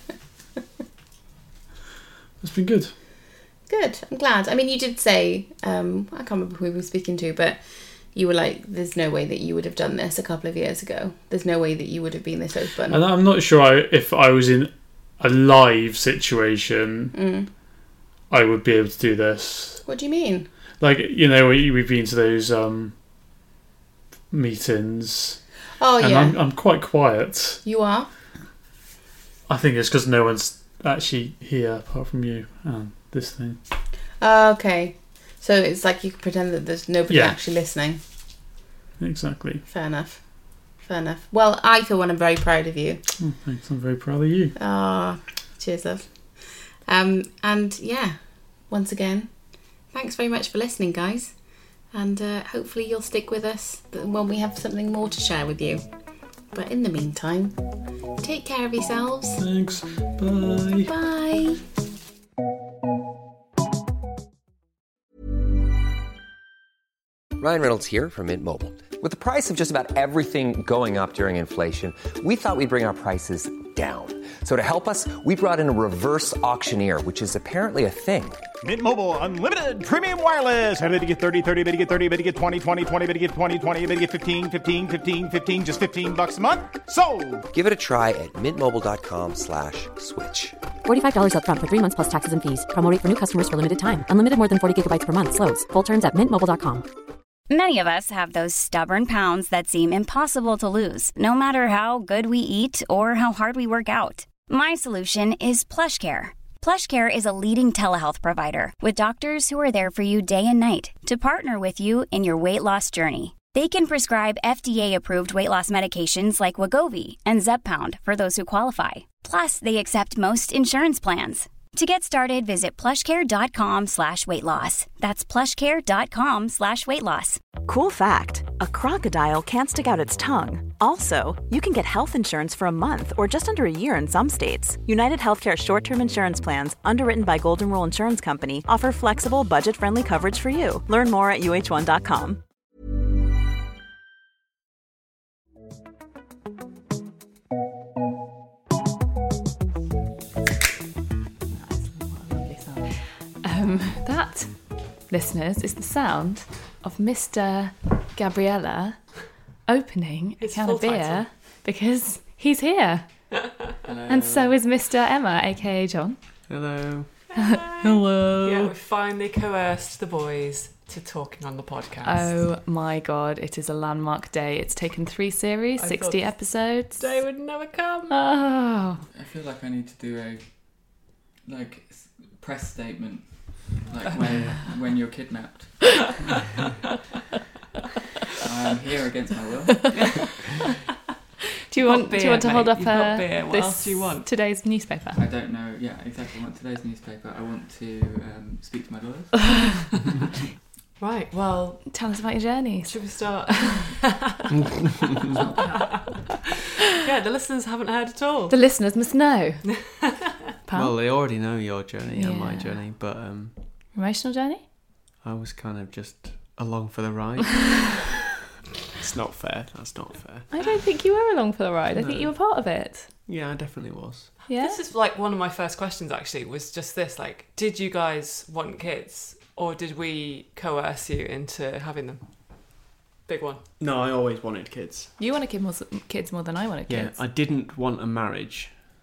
Speaker 6: It's been good.
Speaker 5: Good. I'm glad. I mean, you did say, um, I can't remember who we were speaking to, but you were like, there's no way that you would have done this a couple of years ago. There's no way that you would have been this open.
Speaker 6: And I'm not sure I, if I was in a live situation,
Speaker 5: Mm.
Speaker 6: I would be able to do this.
Speaker 5: What do you mean?
Speaker 6: Like, you know, we- we've been to those um, meetings,
Speaker 5: Oh,
Speaker 6: and
Speaker 5: yeah.
Speaker 6: I'm, I'm quite quiet.
Speaker 5: You are?
Speaker 6: I think it's because no one's actually here apart from you and this thing.
Speaker 5: Oh, okay. So it's like you can pretend that there's nobody
Speaker 6: Yeah.
Speaker 5: actually listening.
Speaker 6: Exactly.
Speaker 5: Fair enough. Fair enough. Well, I for one am very proud of you.
Speaker 6: Oh, thanks. I'm very proud of you.
Speaker 5: Ah, cheers, love. Um, and yeah, once again, thanks very much for listening, guys. And uh, hopefully you'll stick with us when we have something more to share with you. But in the meantime, take care of yourselves.
Speaker 6: Thanks. Bye.
Speaker 5: Bye.
Speaker 7: Ryan Reynolds here from Mint Mobile. With the price of just about everything going up during inflation, we thought we'd bring our prices down. So to help us, we brought in a reverse auctioneer, which is apparently a thing.
Speaker 8: Mint Mobile Unlimited Premium Wireless. How to get thirty, thirty, bit to get thirty, bit to get twenty, twenty, twenty, bit to get twenty, twenty, bit to get fifteen, fifteen, fifteen, fifteen, just fifteen bucks a month? Sold!
Speaker 7: Give it a try at mintmobile.com slash switch.
Speaker 9: forty-five dollars up front for three months plus taxes and fees. Promo rate for new customers for limited time. Unlimited more than forty gigabytes per month. Slows full terms at mint mobile dot com.
Speaker 10: Many of us have those stubborn pounds that seem impossible to lose, no matter how good we eat or how hard we work out. My solution is PlushCare. PlushCare is a leading telehealth provider with doctors who are there for you day and night to partner with you in your weight loss journey. They can prescribe F D A-approved weight loss medications like Wegovy and Zepbound for those who qualify. Plus, they accept most insurance plans. To get started, visit plushcare.com slash weight loss. That's plushcare.com slash weight loss.
Speaker 11: Cool fact, a crocodile can't stick out its tongue. Also, you can get health insurance for a month or just under a year in some states. United Healthcare short-term insurance plans, underwritten by Golden Rule Insurance Company, offer flexible, budget-friendly coverage for you. Learn more at U H one dot com.
Speaker 3: Um, that, listeners, is the sound of Mister Gabriella opening
Speaker 4: His
Speaker 3: a can
Speaker 4: full
Speaker 3: of beer
Speaker 4: title.
Speaker 3: because he's here. And so is Mister Emma, aka John.
Speaker 12: Hello.
Speaker 3: Hello.
Speaker 4: Yeah, we finally coerced the boys to talking on the podcast.
Speaker 3: Oh my god, it is a landmark day. It's taken three series,
Speaker 4: I
Speaker 3: sixty
Speaker 4: thought
Speaker 3: episodes.
Speaker 4: Day would never come.
Speaker 3: Oh.
Speaker 12: I feel like I need to do a like s- press statement, like when when you're kidnapped. I am here against my will.
Speaker 3: Do you
Speaker 4: You've
Speaker 3: want
Speaker 4: got
Speaker 3: do you want to
Speaker 4: beer,
Speaker 3: hold
Speaker 4: mate.
Speaker 3: up
Speaker 4: You've got
Speaker 3: uh,
Speaker 4: beer. What
Speaker 3: this
Speaker 4: else do you want?
Speaker 3: today's newspaper?
Speaker 12: I don't know. Yeah, exactly. I want today's newspaper. I want to um, speak to my lawyers.
Speaker 4: Right, well,
Speaker 3: Tell us about your journeys.
Speaker 4: should we start? Yeah, the listeners haven't heard at all.
Speaker 3: The listeners must know. Pal?
Speaker 12: Well, they already know your journey and my
Speaker 3: Yeah.
Speaker 12: journey, but um,
Speaker 3: Emotional journey?
Speaker 12: I was kind of just along for the ride. It's not fair. That's not fair.
Speaker 3: I don't think you were along for the ride. I think
Speaker 12: No.
Speaker 3: you were part of it.
Speaker 12: Yeah, I definitely was.
Speaker 3: Yeah.
Speaker 4: This is like one of my first questions actually, was just this, like, did you guys want kids or did we coerce you into having them? Big one.
Speaker 12: No, I always wanted kids.
Speaker 3: You wanted kid more, kids more than I wanted
Speaker 12: Yeah,
Speaker 3: kids.
Speaker 12: I didn't want a marriage.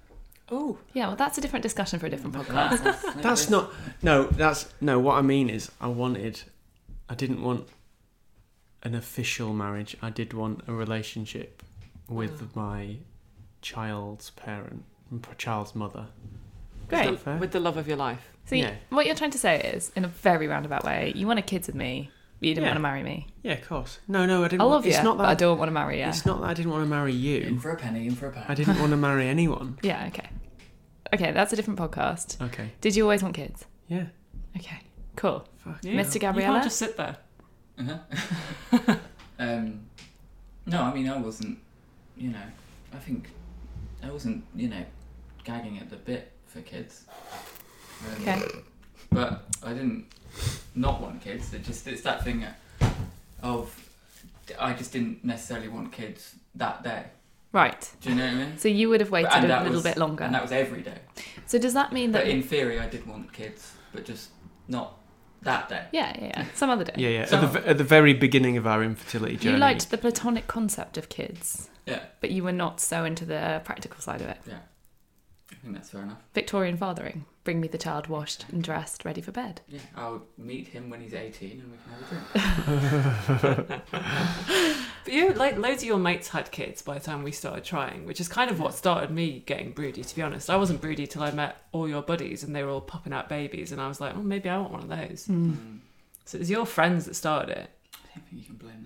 Speaker 4: Oh,
Speaker 3: Yeah, well, that's a different discussion for a different podcast.
Speaker 13: That's not. No, that's no. What I mean is, I wanted. I didn't want an official marriage. I did want a relationship with
Speaker 4: Oh.
Speaker 13: my child's parent, child's mother.
Speaker 3: Great.
Speaker 13: Is that fair?
Speaker 4: with the love of your life.
Speaker 3: So
Speaker 13: Yeah.
Speaker 3: what you're trying to say is, in a very roundabout way, you wanted kids with me, but you didn't
Speaker 13: Yeah.
Speaker 3: want to marry me.
Speaker 13: Yeah, of course. No, no, I didn't.
Speaker 3: I
Speaker 13: want,
Speaker 3: love
Speaker 13: it's
Speaker 3: you,
Speaker 13: not that
Speaker 3: but I don't want to marry you.
Speaker 13: It's not that I didn't want to marry
Speaker 12: In
Speaker 13: you.
Speaker 12: for a penny, in for a pound.
Speaker 13: I didn't want to marry anyone.
Speaker 3: Yeah, okay. Okay, that's a different podcast.
Speaker 13: Okay.
Speaker 3: Did you always want kids?
Speaker 13: Yeah.
Speaker 3: Okay, cool.
Speaker 13: Fuck.
Speaker 4: Yeah.
Speaker 3: Mister
Speaker 4: You
Speaker 3: Gabriella?
Speaker 4: can't just sit there.
Speaker 12: Uh-huh. um, no, I mean, I wasn't, you know, I think I wasn't, you know, gagging at the bit for kids. Um,
Speaker 3: Okay.
Speaker 12: But I didn't not want kids. It just, it's that thing of, I just didn't necessarily want kids that day.
Speaker 3: Right.
Speaker 12: Do you know what I mean?
Speaker 3: So you would have waited
Speaker 12: And
Speaker 3: a
Speaker 12: that
Speaker 3: little
Speaker 12: was-
Speaker 3: bit longer.
Speaker 12: And that was every day.
Speaker 3: So does that mean that...
Speaker 12: But in theory, I did want kids, but just not that day.
Speaker 3: Yeah, yeah, yeah. Some other day.
Speaker 13: Yeah, yeah.
Speaker 12: So-
Speaker 13: At the, v- at the very beginning of our infertility journey.
Speaker 3: You liked the platonic concept of kids,
Speaker 12: Yeah,
Speaker 3: but you were not so into the practical side of it.
Speaker 12: yeah. I think that's fair enough.
Speaker 3: Victorian fathering. Bring me the child washed and dressed, ready for bed.
Speaker 12: Yeah, I'll meet him when he's eighteen and we can have a drink.
Speaker 4: But you, like, loads of your mates had kids by the time we started trying, which is kind of what started me getting broody, to be honest. I wasn't broody till I met all your buddies and they were all popping out babies, and I was like, oh, maybe I want one of those.
Speaker 12: Mm.
Speaker 4: So it was your friends that started it.
Speaker 12: I don't think you can blame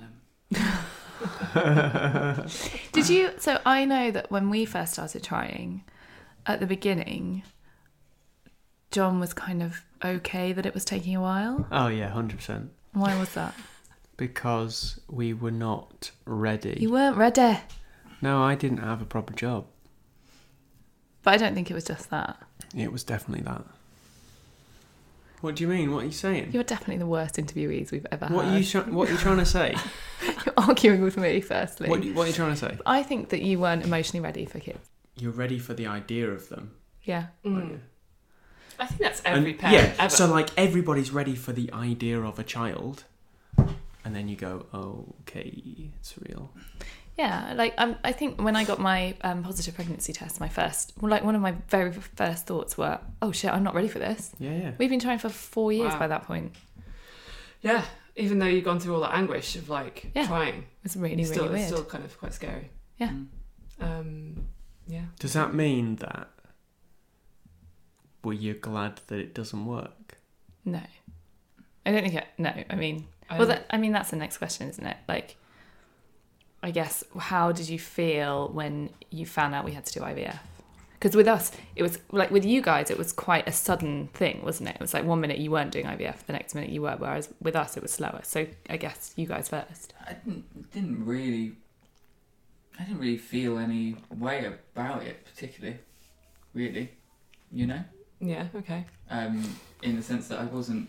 Speaker 12: them.
Speaker 3: Did you... So I know that when we first started trying, at the beginning, John was kind of okay that it was taking a while.
Speaker 13: Oh, yeah, one hundred percent.
Speaker 3: Why was that?
Speaker 13: Because we were not ready.
Speaker 3: You weren't ready.
Speaker 13: No, I didn't have a proper job.
Speaker 3: But I don't think it was just that.
Speaker 13: It was definitely that. What do you mean? What are you saying?
Speaker 3: You're definitely the worst interviewees we've ever
Speaker 13: What
Speaker 3: had.
Speaker 13: are you try- What are you trying to say?
Speaker 3: You're arguing with me, firstly.
Speaker 13: What, what are you trying to say?
Speaker 3: I think that you weren't emotionally ready for kids.
Speaker 13: You're ready for the idea of them.
Speaker 3: Yeah.
Speaker 4: Mm. I think that's every
Speaker 13: And-
Speaker 4: parent
Speaker 13: yeah,
Speaker 4: ever.
Speaker 13: so like everybody's ready for the idea of a child, and then you go, oh, okay, it's real.
Speaker 3: Yeah, like um, I think when I got my um, positive pregnancy test, my first, well, like one of my very first thoughts were, oh shit, I'm not ready for this.
Speaker 13: Yeah, yeah.
Speaker 3: We've been trying for four years
Speaker 4: Wow.
Speaker 3: by that point.
Speaker 4: Yeah, even though you've gone through all that anguish of like
Speaker 3: Yeah.
Speaker 4: trying,
Speaker 3: It's really,
Speaker 4: it's still,
Speaker 3: really
Speaker 4: it's
Speaker 3: weird.
Speaker 4: still kind of quite scary.
Speaker 3: Yeah.
Speaker 12: Mm.
Speaker 4: Um, yeah.
Speaker 13: Does that mean that? Well, you're glad that it doesn't work?
Speaker 3: No, I don't think it. No, I mean,
Speaker 4: I
Speaker 3: well,
Speaker 4: don't-
Speaker 3: that, I mean that's the next question, isn't it? Like, I guess, how did you feel when you found out we had to do I V F? Because with us, it was like with you guys, it was quite a sudden thing, wasn't it? It was like one minute you weren't doing I V F, the next minute you were. Whereas with us, it was slower. So I guess you guys first.
Speaker 12: I didn't, didn't really, I didn't really feel any way about it particularly, really, you know?
Speaker 4: Yeah, okay.
Speaker 12: Um, in the sense that I wasn't,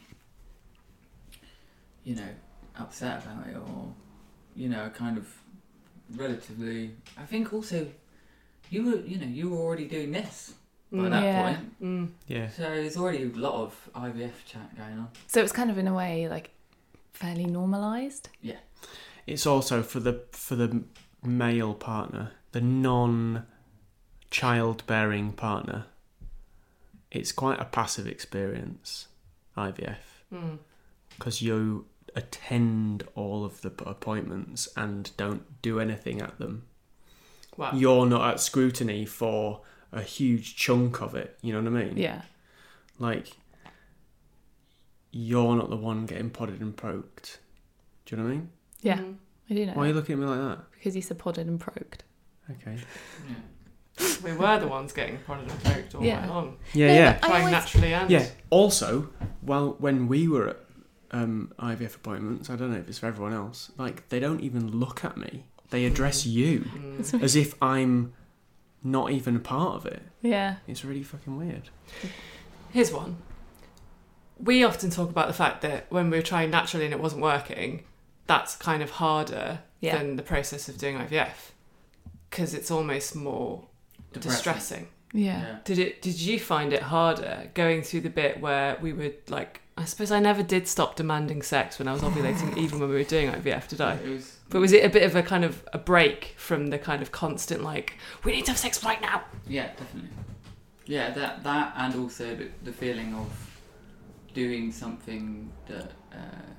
Speaker 12: you know, upset about it or, you know, kind of relatively, I think also, you were, you know, you were already doing this by
Speaker 4: Mm.
Speaker 12: that
Speaker 3: Yeah.
Speaker 12: point.
Speaker 4: Mm.
Speaker 13: Yeah.
Speaker 12: So there's already a lot of I V F chat going on.
Speaker 3: So it was kind of in a way like fairly normalised.
Speaker 12: Yeah.
Speaker 13: It's also for the for the male partner, the non-childbearing partner. It's quite a passive experience, I V F,
Speaker 4: Mm.
Speaker 13: because you attend all of the appointments and don't do anything at them.
Speaker 4: Wow.
Speaker 13: You're not at scrutiny for a huge chunk of it. You know what I mean?
Speaker 3: Yeah.
Speaker 13: Like, you're not the one getting podded and proked. Do you know what I mean?
Speaker 3: Yeah,
Speaker 4: Mm.
Speaker 3: I do know.
Speaker 13: Why are you looking at me like that?
Speaker 3: Because you supported and proked.
Speaker 13: Okay.
Speaker 12: Yeah.
Speaker 4: We were the ones getting prodded and poked all
Speaker 3: Yeah.
Speaker 4: night long.
Speaker 13: Yeah,
Speaker 3: No,
Speaker 13: yeah.
Speaker 3: but I
Speaker 4: Trying
Speaker 3: always-
Speaker 4: naturally and...
Speaker 13: Yeah. Also, well, when we were at um, I V F appointments, I don't know if it's for everyone else, like, they don't even look at me. They address you
Speaker 4: Mm.
Speaker 13: as if I'm not even a part of it.
Speaker 3: Yeah.
Speaker 13: It's really fucking weird.
Speaker 4: Here's one. We often talk about the fact that when we were trying naturally and it wasn't working, that's kind of harder
Speaker 3: Yeah.
Speaker 4: than the process of doing I V F because it's almost more
Speaker 12: Depressing.
Speaker 4: distressing.
Speaker 3: Yeah.
Speaker 12: Yeah.
Speaker 4: Did it? Did you find it harder going through the bit where we would like? I suppose I never did stop demanding sex when I was ovulating, even when we were doing I V F, did I?
Speaker 12: It was,
Speaker 4: But was it a bit of a kind of a break from the kind of constant like, we need to have sex right now?
Speaker 12: yeah, definitely. Yeah, that that and also the, the feeling of doing something that uh,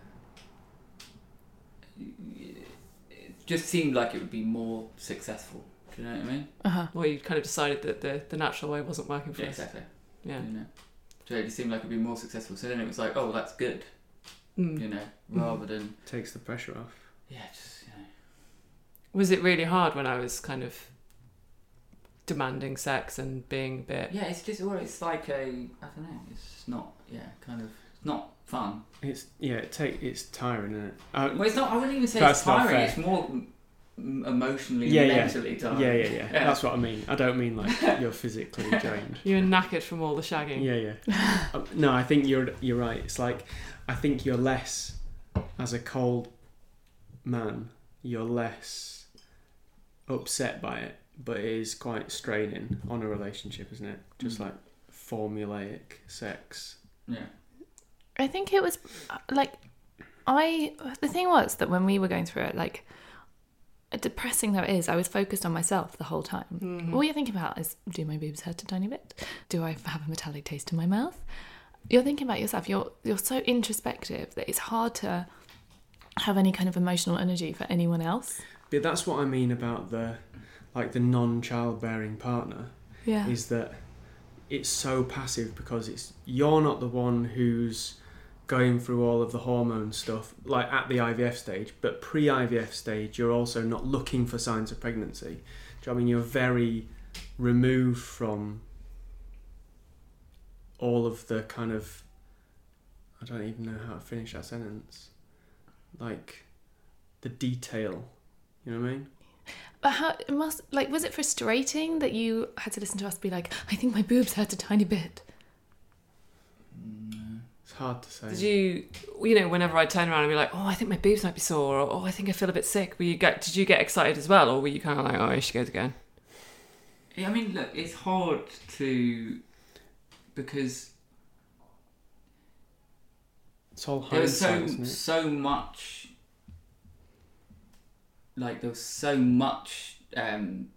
Speaker 12: it just seemed like it would be more successful. Do you know what I mean?
Speaker 3: Uh-huh.
Speaker 4: Well, you kind of decided that the, the natural way wasn't working for
Speaker 12: Yeah,
Speaker 4: us.
Speaker 12: exactly.
Speaker 4: Yeah.
Speaker 12: You know? So it just seemed like it'd be more successful. So then it was like, oh, that's good.
Speaker 4: Mm.
Speaker 12: You know, rather than...
Speaker 13: Takes the pressure off.
Speaker 12: Yeah, just, you know...
Speaker 4: Was it really hard when I was kind of demanding sex and being a bit...
Speaker 12: Yeah, it's just, well, it's like a, I don't know, it's not, yeah, kind of, it's not fun.
Speaker 13: It's, yeah, it take, it's tiring, isn't it? Uh,
Speaker 12: Well, it's not, I wouldn't even say
Speaker 13: That's
Speaker 12: it's
Speaker 13: not
Speaker 12: tiring,
Speaker 13: fair.
Speaker 12: it's more m- emotionally,
Speaker 13: yeah,
Speaker 12: mentally
Speaker 13: yeah.
Speaker 12: tiring.
Speaker 13: Yeah, yeah, yeah,
Speaker 12: Yeah.
Speaker 13: That's what I mean. I don't mean like you're physically drained.
Speaker 4: You were knackered from all the shagging.
Speaker 13: Yeah, yeah. Uh, no, I think you're you're right. It's like, I think you're less, as a cold man, you're less upset by it, but it is quite straining on a relationship, isn't it? Just
Speaker 3: Mm.
Speaker 13: like formulaic sex.
Speaker 12: Yeah.
Speaker 3: I think it was like I the thing was that when we were going through it, like depressing though it is, I was focused on myself the whole time.
Speaker 4: Mhm.
Speaker 3: All you're thinking about is, do my boobs hurt a tiny bit? Do I have a metallic taste in my mouth? You're thinking about yourself. You're you're so introspective that it's hard to have any kind of emotional energy for anyone else.
Speaker 13: But that's what I mean about the like the non-childbearing partner.
Speaker 3: Yeah.
Speaker 13: Is that it's so passive because it's you're not the one who's going through all of the hormone stuff like at the I V F stage, but pre-I V F stage you're also not looking for signs of pregnancy. Do you know what I mean? You're very removed from all of the kind of, I don't even know how to finish that sentence, like the detail, you know what I mean?
Speaker 3: But how it must like was it frustrating that you had to listen to us be like, I think my boobs hurt a tiny bit?
Speaker 13: It's hard to say.
Speaker 4: Did you, you know, whenever I turn around and be like, oh, I think my boobs might be sore, or oh, I think I feel a bit sick, were you get, did you get excited as well, or were you kind of like, oh, here she goes again?
Speaker 12: Yeah, I mean, look, it's hard to, because
Speaker 13: it's all
Speaker 12: there was so
Speaker 13: hindsight, isn't it?
Speaker 12: so much, like there was so much um,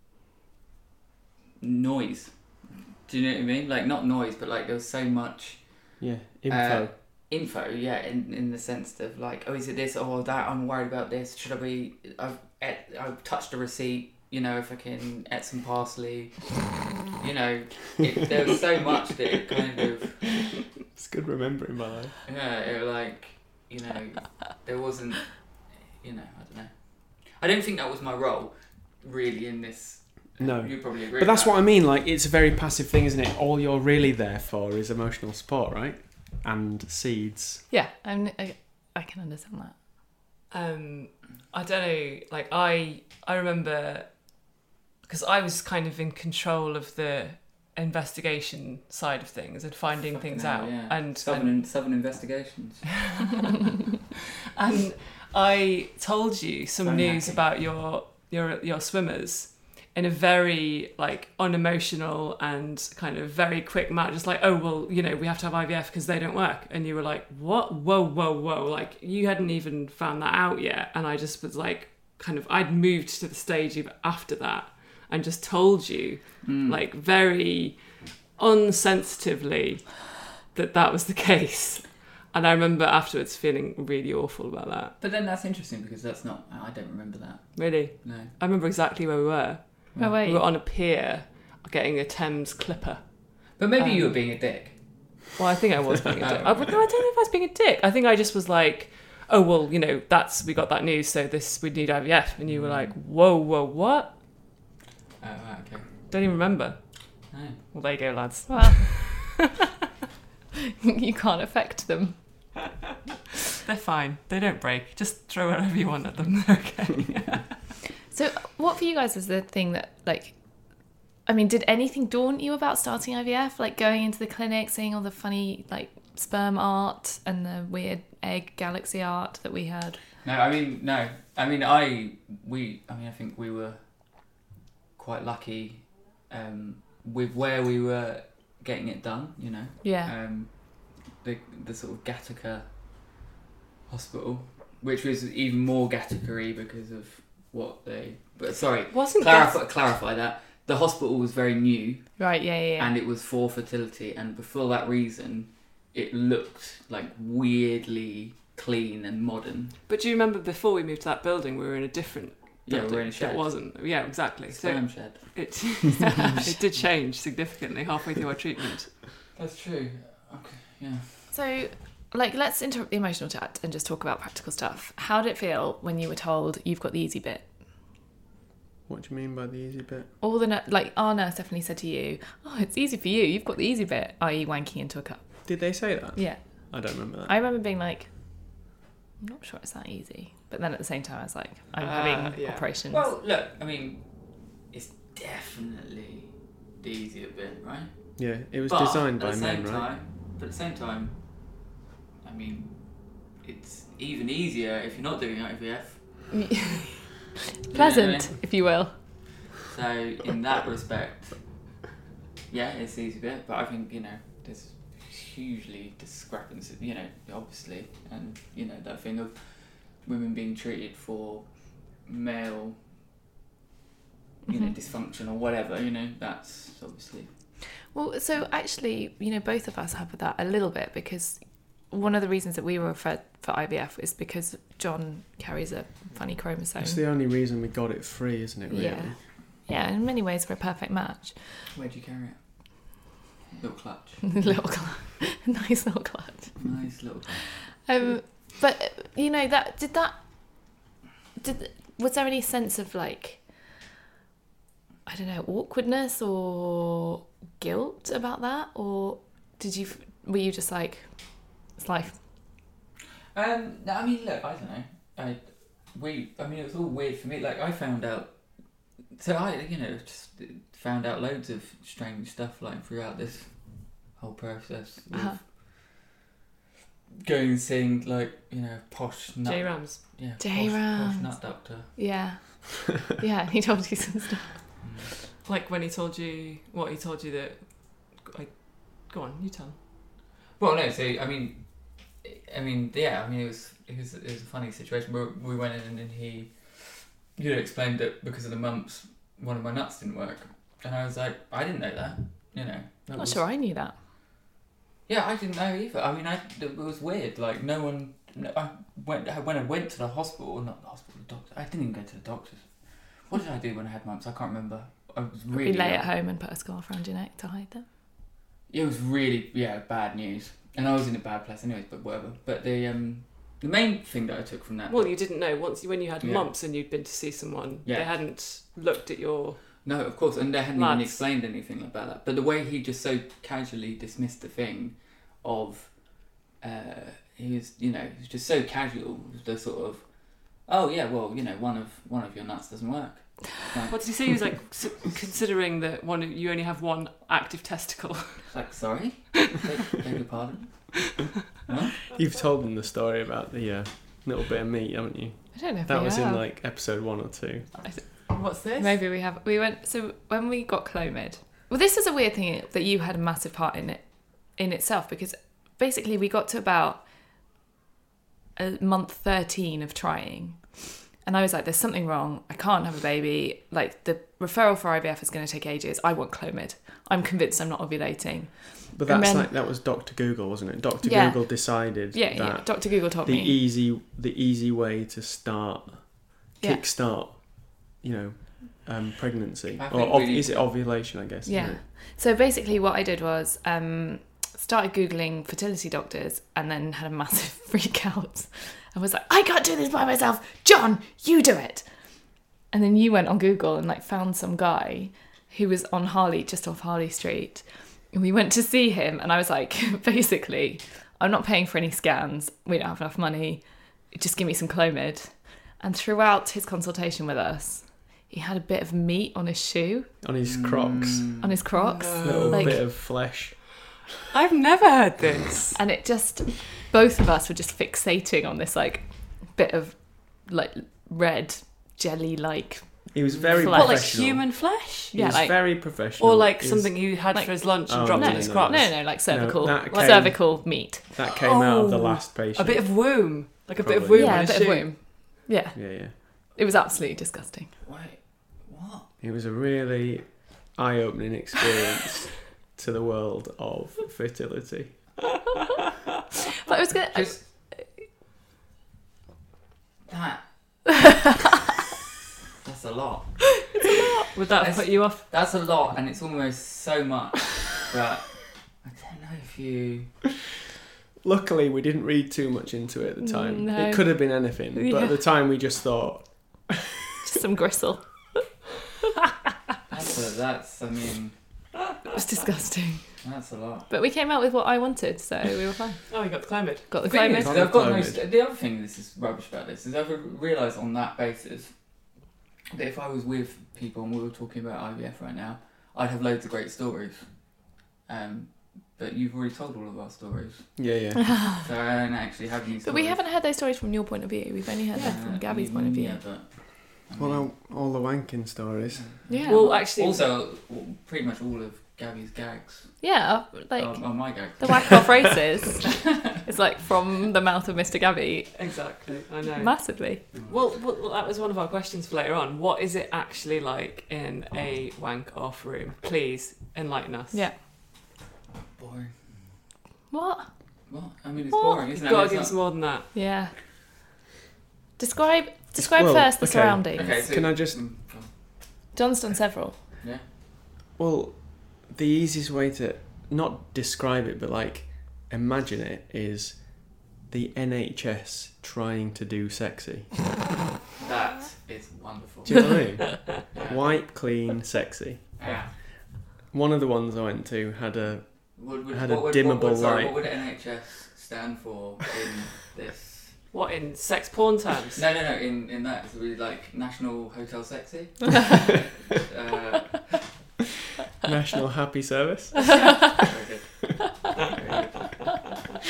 Speaker 12: noise. Do you know what I mean? Like not noise, but like there was so much.
Speaker 13: Yeah, info.
Speaker 12: Uh, info, yeah, in in the sense of like, oh, is it this or that? I'm worried about this. Should I be? I've ate, I've touched a receipt. You know, if I can ate some parsley. You know, it, there was so much that it kind of.
Speaker 13: It's good remembering, by the way.
Speaker 12: Yeah, it was like, you know, there wasn't. You know, I don't know. I don't think that was my role, really, in this.
Speaker 13: No,
Speaker 12: you probably agree.
Speaker 13: but that's
Speaker 12: with
Speaker 13: what I mean. Like, it's a very passive thing, isn't it? All you're really there for is emotional support, right? And seeds.
Speaker 3: Yeah, I'm, I I can understand that.
Speaker 4: Um, I don't know. Like I, I remember because I was kind of in control of the investigation side of things and finding
Speaker 12: Fucking
Speaker 4: things
Speaker 12: hell,
Speaker 4: out.
Speaker 12: yeah.
Speaker 4: And
Speaker 12: Southern,
Speaker 4: and,
Speaker 12: Southern investigations.
Speaker 4: and I told you some
Speaker 12: So
Speaker 4: news
Speaker 12: happy.
Speaker 4: about your your your swimmers in a very like unemotional and kind of very quick manner, just like, oh well, you know, we have to have I V F because they don't work. And you were like, what? Whoa, whoa, whoa! Like you hadn't even found that out yet. And I just was like, kind of, I'd moved to the stage of after that and just told you,
Speaker 12: Mm.
Speaker 4: like very unsensitively, that that was the case. And I remember afterwards feeling really awful about that.
Speaker 12: But then that's interesting because that's not. I don't remember that.
Speaker 4: Really?
Speaker 12: No.
Speaker 4: I remember exactly where we were.
Speaker 3: Where were
Speaker 4: We
Speaker 3: you?
Speaker 4: were on a pier getting a Thames Clipper.
Speaker 12: But maybe
Speaker 4: Um,
Speaker 12: you were being a dick.
Speaker 4: Well, I think I was being a dick.
Speaker 12: Oh,
Speaker 4: I, no, I don't know if I was being a dick. I think I just was like, oh, well, you know, that's, we got that news, so this, we need I V F. And you were like, whoa, whoa, what?
Speaker 12: Oh, right, okay.
Speaker 4: Don't even remember.
Speaker 12: No.
Speaker 4: Well, there you go, lads.
Speaker 3: Well, you can't affect them.
Speaker 4: They're fine. They don't break. Just throw whatever you want at them. They're okay.
Speaker 3: So, what for you guys is the thing that, like, I mean, did anything daunt you about starting I V F? Like going into the clinic, seeing all the funny, like, sperm art and the weird egg galaxy art that we had?
Speaker 12: No, I mean, no. I mean, I, we, I mean, I think we were quite lucky um, with where we were getting it done, you know?
Speaker 3: Yeah.
Speaker 12: Um, the, the sort of Gattaca hospital, which was even more Gattaca-y because of what they... But sorry,
Speaker 4: Wasn't
Speaker 12: clarify,
Speaker 4: Gat-
Speaker 12: clarify that. the hospital was very new.
Speaker 3: Right, yeah, yeah, yeah.
Speaker 12: And it was for fertility, and for that reason, it looked like weirdly clean and modern.
Speaker 4: But do you remember before we moved to that building, we were in a different
Speaker 12: Yeah,
Speaker 4: building?
Speaker 12: we were in a shed.
Speaker 4: It wasn't. Yeah, exactly.
Speaker 12: Sperm shed.
Speaker 4: It, it did change significantly halfway through our treatment.
Speaker 12: That's true. Okay, yeah.
Speaker 3: So, like, let's interrupt the emotional chat and just talk about practical stuff. How did it feel when you were told you've got the easy bit?
Speaker 13: What do you mean by the easy bit?
Speaker 3: All the nur- like our nurse definitely said to you, "Oh, it's easy for you. You've got the easy bit," that is, wanking into a cup.
Speaker 13: Did they say that?
Speaker 3: Yeah.
Speaker 13: I don't remember that.
Speaker 3: I remember being like, "I'm not sure it's that easy," but then at the same time, I was like, "I'm
Speaker 12: Uh,
Speaker 3: having
Speaker 12: yeah.
Speaker 3: operations."
Speaker 12: Well, look, I mean, it's definitely the easier bit, right?
Speaker 13: Yeah, it was
Speaker 12: But
Speaker 13: designed by
Speaker 12: at the
Speaker 13: men,
Speaker 12: same
Speaker 13: right?
Speaker 12: time, but at the same time, I mean, it's even easier if you're not doing I V F.
Speaker 3: Pleasant,
Speaker 12: You know what I mean?
Speaker 3: if you will.
Speaker 12: So in that respect, yeah, it's the easy bit. But I think, you know, there's hugely discrepancy. You know, obviously, and you know that thing of women being treated for male, you know,
Speaker 3: Mhm.
Speaker 12: dysfunction or whatever. You know, that's obviously.
Speaker 3: Well, so actually, you know, both of us have that a little bit because one of the reasons that we were referred for I V F is because John carries a funny chromosome.
Speaker 13: It's the only reason we got it free, isn't it, really?
Speaker 3: Yeah. Yeah, in many ways we're a perfect match.
Speaker 12: Where'd you carry it? Little clutch.
Speaker 3: little clutch. Nice little clutch.
Speaker 12: Nice little clutch.
Speaker 3: Um, but, you know, that did that... did was there any sense of, like, I don't know, awkwardness or guilt about that? Or did you... were you just like, it's life?
Speaker 12: Um, no, I mean, look, I don't know. I, we, I mean, it was all weird for me. Like, I found out, so I, you know, just found out loads of strange stuff, like, throughout this whole process. Of
Speaker 3: Uh-huh.
Speaker 12: Going and seeing, like, you know, posh nut.
Speaker 4: J Rams.
Speaker 12: Yeah,
Speaker 3: J
Speaker 12: posh,
Speaker 3: Rams.
Speaker 12: posh nut doctor.
Speaker 3: Yeah. Yeah, he told you some stuff.
Speaker 4: Like when he told you, what he told you that, I, go on, you tell him.
Speaker 12: Well, no, so, I mean, I mean, yeah, I mean, it was, it was, it was a funny situation where we went in and then he, you know, explained that because of the mumps, one of my nuts didn't work. And I was like, I didn't know that, you know. That
Speaker 3: I'm not
Speaker 12: was,
Speaker 3: sure I knew that.
Speaker 12: Yeah, I didn't know either. I mean, I, it was weird. Like, no one, I went, when I went to the hospital, not the hospital, the doctor, I didn't even go to the doctors. What did I do when I had mumps? I can't remember. I was really
Speaker 3: We lay
Speaker 12: young.
Speaker 3: at home and put a scarf around your neck to hide them.
Speaker 12: It was really, yeah, bad news. And I was in a bad place anyways, but whatever. But the um, the main thing that I took from that...
Speaker 4: Well, you didn't know once when you had
Speaker 12: Yeah.
Speaker 4: mumps and you'd been to see someone,
Speaker 12: Yeah.
Speaker 4: they hadn't looked at your...
Speaker 12: No, of course, and they hadn't even
Speaker 4: Lads.
Speaker 12: explained anything about that. But the way he just so casually dismissed the thing of... Uh, he was, you know, he was just so casual, the sort of... Oh, yeah, well, you know, one of one of your nuts doesn't work. Like,
Speaker 4: What did he say? He was like, s- considering that one of, you only have one active testicle.
Speaker 12: It's like, sorry? Beg, beg your pardon? What?
Speaker 13: You've told them the story about the uh, little bit of meat, haven't you?
Speaker 3: I don't know if
Speaker 13: That
Speaker 3: we
Speaker 13: was in
Speaker 3: have.
Speaker 13: like episode one or two.
Speaker 4: What's this?
Speaker 3: Maybe we have. We went. So when we got Clomid, well, this is a weird thing that you had a massive part in it, in itself, because basically we got to about a month thirteen of trying, and I was like, "There's something wrong. I can't have a baby. Like the referral for I V F is going to take ages. I want Clomid. I'm convinced I'm not ovulating."
Speaker 13: But
Speaker 3: And
Speaker 13: that's
Speaker 3: then-
Speaker 13: like that was Doctor Google, wasn't it? Doctor
Speaker 3: Yeah.
Speaker 13: Google decided
Speaker 3: Yeah,
Speaker 13: that
Speaker 3: yeah. Doctor Google told
Speaker 13: the
Speaker 3: me.
Speaker 13: easy the easy way to start
Speaker 3: Yeah.
Speaker 13: kickstart, you know, um, pregnancy
Speaker 12: I
Speaker 13: or
Speaker 12: think
Speaker 13: ov-
Speaker 12: we need
Speaker 13: is it
Speaker 12: to-
Speaker 13: ovulation? I guess. isn't
Speaker 3: Yeah.
Speaker 13: it?
Speaker 3: So basically, what I did was um, started googling fertility doctors, and then had a massive freak out. I was like, I can't do this by myself. John, you do it. And then you went on Google and like found some guy who was on Harley, just off Harley Street. And we went to see him, and I was like, basically, I'm not paying for any scans. We don't have enough money. Just give me some Clomid. And throughout his consultation with us, he had a bit of meat on his shoe,
Speaker 13: On his Crocs,
Speaker 3: on his Crocs.
Speaker 13: little
Speaker 3: Like-
Speaker 13: bit of flesh.
Speaker 4: I've never heard this.
Speaker 3: And it just, both of us were just fixating on this like bit of like red jelly-like.
Speaker 13: He was very
Speaker 3: Flesh.
Speaker 4: What, like
Speaker 13: professional.
Speaker 4: human flesh?
Speaker 13: He
Speaker 3: Yeah,
Speaker 13: was
Speaker 3: like-
Speaker 13: very professional.
Speaker 4: Or like
Speaker 13: He was-
Speaker 4: something he had
Speaker 3: like-
Speaker 4: for his lunch and
Speaker 13: Oh,
Speaker 4: dropped
Speaker 3: no,
Speaker 4: in his
Speaker 13: no,
Speaker 4: crocs?
Speaker 3: No, no, like cervical,
Speaker 13: that
Speaker 3: like
Speaker 13: came-
Speaker 3: cervical meat.
Speaker 13: that came out of the
Speaker 4: Oh,
Speaker 13: last patient.
Speaker 4: A bit of womb. Like a bit of
Speaker 13: Probably.
Speaker 4: womb
Speaker 3: Yeah,
Speaker 4: on
Speaker 3: a
Speaker 4: his
Speaker 3: bit of
Speaker 4: shoe.
Speaker 3: womb. Yeah,
Speaker 13: Yeah, yeah.
Speaker 3: it was absolutely disgusting.
Speaker 12: Wait, what?
Speaker 13: It was a really eye-opening experience to the world of fertility.
Speaker 3: But I was gonna.
Speaker 12: Just that. That's a lot.
Speaker 4: Would that
Speaker 12: That's-
Speaker 4: put you off?
Speaker 12: That's a lot, and it's almost so much. But I don't know if you.
Speaker 13: Luckily, we didn't read too much into it at the time.
Speaker 3: No.
Speaker 13: It could have been anything, but
Speaker 3: Yeah.
Speaker 13: at the time we just thought,
Speaker 3: Just some gristle.
Speaker 12: That's a, that's. I mean,
Speaker 3: It was disgusting.
Speaker 12: that's a lot.
Speaker 3: But we came out with what I wanted, so we were fine.
Speaker 4: Oh, you got the climate.
Speaker 3: Got the
Speaker 12: The thing
Speaker 3: climate.
Speaker 12: is,
Speaker 13: Climate.
Speaker 12: I've got no,
Speaker 13: Climate.
Speaker 12: the other thing this is rubbish about this is I've realised on that basis that if I was with people and we were talking about I V F right now, I'd have loads of great stories. Um, but you've already told all of our stories,
Speaker 13: yeah, yeah.
Speaker 12: so I don't actually have any.
Speaker 3: But
Speaker 12: Stories.
Speaker 3: we haven't heard those stories from your point of view. We've only heard them
Speaker 12: Uh,
Speaker 3: from Gabby's
Speaker 12: mm,
Speaker 3: point of view.
Speaker 12: Yeah, but I
Speaker 13: Well,
Speaker 12: mean,
Speaker 13: all, all the wanking stories.
Speaker 3: Yeah.
Speaker 4: Well, actually,
Speaker 12: also pretty much all of Gabby's gags
Speaker 3: Yeah, like
Speaker 12: are, are my gags.
Speaker 3: the whack-off races. It's like from the mouth of Mister Gabby,
Speaker 4: exactly. I know.
Speaker 3: massively.
Speaker 4: Well, well, well, that was one of our questions for later on. What is it actually like in a wank off room? Please enlighten us.
Speaker 3: Yeah.
Speaker 12: Boring.
Speaker 3: What?
Speaker 12: What? I mean, it's
Speaker 3: What?
Speaker 12: boring,
Speaker 4: You've
Speaker 12: isn't it?
Speaker 4: got
Speaker 12: I
Speaker 4: to
Speaker 12: mean,
Speaker 4: give
Speaker 12: it's
Speaker 4: us more than that.
Speaker 3: Yeah. Describe describe
Speaker 13: Well,
Speaker 3: first the
Speaker 13: okay.
Speaker 3: surroundings.
Speaker 12: not- Okay, so
Speaker 13: Can I just-
Speaker 12: mm, go on.
Speaker 3: John's done several.
Speaker 12: Yeah.
Speaker 13: Well, the easiest way to not describe it, but like imagine it, is the N H S trying to do sexy.
Speaker 12: That is wonderful.
Speaker 13: Do you know what I mean? Wipe, clean, sexy.
Speaker 12: Yeah.
Speaker 13: One of the ones I went to had a
Speaker 12: Would, would,
Speaker 13: had
Speaker 12: what
Speaker 13: a
Speaker 12: would,
Speaker 13: dimmable
Speaker 12: what would, sorry,
Speaker 13: light.
Speaker 12: What would N H S stand for in this?
Speaker 4: What, in sex porn terms?
Speaker 12: No, no, no. In in that, it's really like National Hotel Sexy. uh,
Speaker 13: National Happy Service.
Speaker 12: very good. Very good.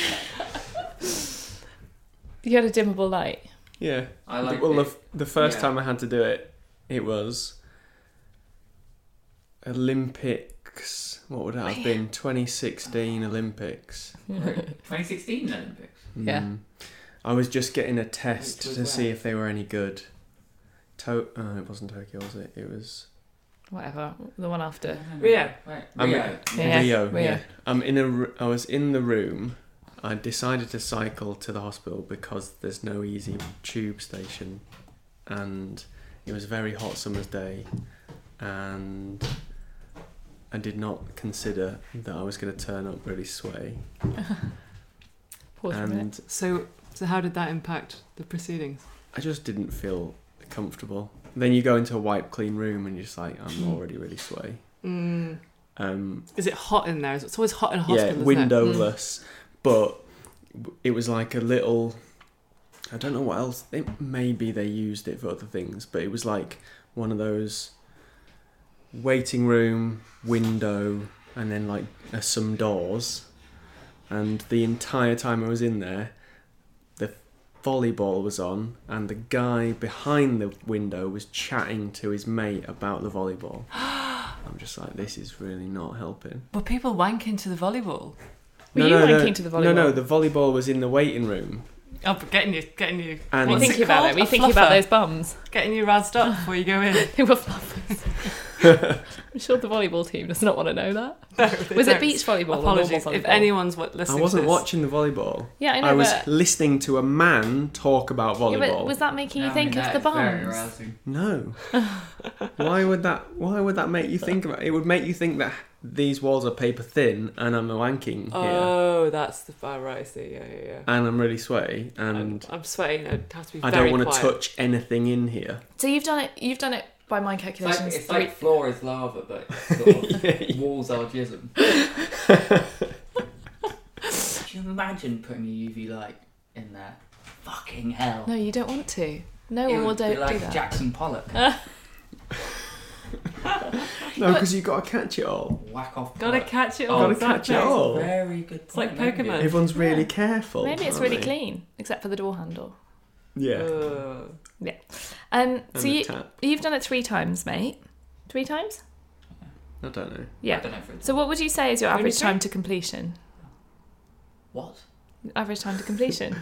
Speaker 3: You had a dimmable light.
Speaker 13: Yeah.
Speaker 12: I like
Speaker 13: well,
Speaker 12: it.
Speaker 13: the, the first
Speaker 12: Yeah.
Speaker 13: time I had to do it, it was Olympics. What would that have been? twenty sixteen Olympics.
Speaker 12: twenty sixteen Olympics.
Speaker 3: Yeah.
Speaker 13: Mm. I was just getting a test
Speaker 12: Which was
Speaker 13: to see
Speaker 12: where?
Speaker 13: if they were any good. To- uh, it wasn't Tokyo, was it? It was
Speaker 3: Whatever. The one after.
Speaker 4: Rio.
Speaker 12: Right.
Speaker 13: I'm
Speaker 12: Rio.
Speaker 3: Yeah.
Speaker 13: Rio.
Speaker 3: Rio.
Speaker 13: Yeah. I'm in a. r- I was in the room. I decided to cycle to the hospital because there's no easy tube station, and it was a very hot summer's day, and I did not consider that I was going to turn up really sweaty.
Speaker 3: Pause for a minute.
Speaker 13: And
Speaker 4: So, so how did that impact the proceedings?
Speaker 13: I just didn't feel comfortable. Then you go into a wipe clean room and you're just like, I'm already really sweaty.
Speaker 4: Mm.
Speaker 13: Um,
Speaker 4: Is it hot in there? It's always hot in a
Speaker 13: yeah,
Speaker 4: hospital, isn't
Speaker 13: windowless, but it was like a little. I don't know what else. It, maybe they used it for other things, but it was like one of those waiting room, window, and then like uh, some doors. And the entire time I was in there, the volleyball was on, and the guy behind the window was chatting to his mate about the volleyball. I'm just like, this is really not helping.
Speaker 4: But people wank into the volleyball.
Speaker 3: Were you wanking to the volleyball?
Speaker 13: No, no, the volleyball was in the waiting room.
Speaker 4: Oh, but getting you, getting you.
Speaker 13: And-
Speaker 3: We
Speaker 4: what's
Speaker 3: thinking about
Speaker 4: called?
Speaker 3: it. We
Speaker 4: A
Speaker 3: thinking about
Speaker 4: fluffer.
Speaker 3: those bums.
Speaker 4: Getting you razzed up before you go in.
Speaker 3: They were fluffers. I'm sure the volleyball team does not want to know that.
Speaker 4: No, they
Speaker 3: Was it
Speaker 4: don't.
Speaker 3: beach volleyball or
Speaker 4: Apologies
Speaker 3: normal
Speaker 4: if
Speaker 3: volleyball?
Speaker 4: anyone's what listening.
Speaker 13: I wasn't
Speaker 4: to this.
Speaker 13: watching the volleyball.
Speaker 3: Yeah, I know,
Speaker 13: I was
Speaker 3: but-
Speaker 13: listening to a man talk about
Speaker 3: Yeah,
Speaker 13: volleyball.
Speaker 3: but was that making you
Speaker 12: I
Speaker 3: think
Speaker 12: mean,
Speaker 3: of
Speaker 12: that
Speaker 3: the
Speaker 12: is very
Speaker 3: bums?
Speaker 12: arousing.
Speaker 13: No. Why would that? Why would that make you think about? It would make you think that these walls are paper thin, and I'm wanking here,
Speaker 4: Oh, that's the oh, right. I see. Yeah, yeah, yeah.
Speaker 13: and I'm really sweaty, and
Speaker 4: I'm sweating. It has to be.
Speaker 13: I
Speaker 4: very
Speaker 13: don't want to
Speaker 4: quiet.
Speaker 13: touch anything in here.
Speaker 3: So you've done it. You've done it by my
Speaker 12: It's like,
Speaker 3: calculations.
Speaker 12: it's
Speaker 3: three-
Speaker 12: like floor is lava, but sort of
Speaker 13: Yeah, yeah.
Speaker 12: walls are jism. Could you imagine putting a U V light in there? Fucking hell.
Speaker 3: No, you don't want to. No
Speaker 12: it
Speaker 3: one will
Speaker 12: would
Speaker 3: do,
Speaker 12: be like
Speaker 3: do that.
Speaker 12: Jackson Pollock.
Speaker 13: No, because you've got to catch it all.
Speaker 12: Whack off.
Speaker 4: Gotta
Speaker 12: Pollock.
Speaker 4: catch it
Speaker 12: Oh,
Speaker 4: all.
Speaker 13: Gotta catch it
Speaker 4: exactly.
Speaker 13: all.
Speaker 12: Very good.
Speaker 4: It's like
Speaker 12: point, maybe.
Speaker 4: Pokemon.
Speaker 13: Everyone's really careful.
Speaker 3: Maybe it's
Speaker 13: aren't
Speaker 3: really
Speaker 13: they?
Speaker 3: clean, except for the door handle.
Speaker 13: Yeah.
Speaker 4: Uh,
Speaker 3: Yeah. Um.
Speaker 13: And
Speaker 3: So
Speaker 13: the
Speaker 3: you
Speaker 13: tap.
Speaker 3: you've done it three times, mate. Three times?
Speaker 13: I don't know.
Speaker 3: Yeah.
Speaker 12: I don't know if it's...
Speaker 3: So what would you say is your
Speaker 4: Only
Speaker 3: average
Speaker 4: three?
Speaker 3: time to completion?
Speaker 12: What?
Speaker 3: Average time to completion.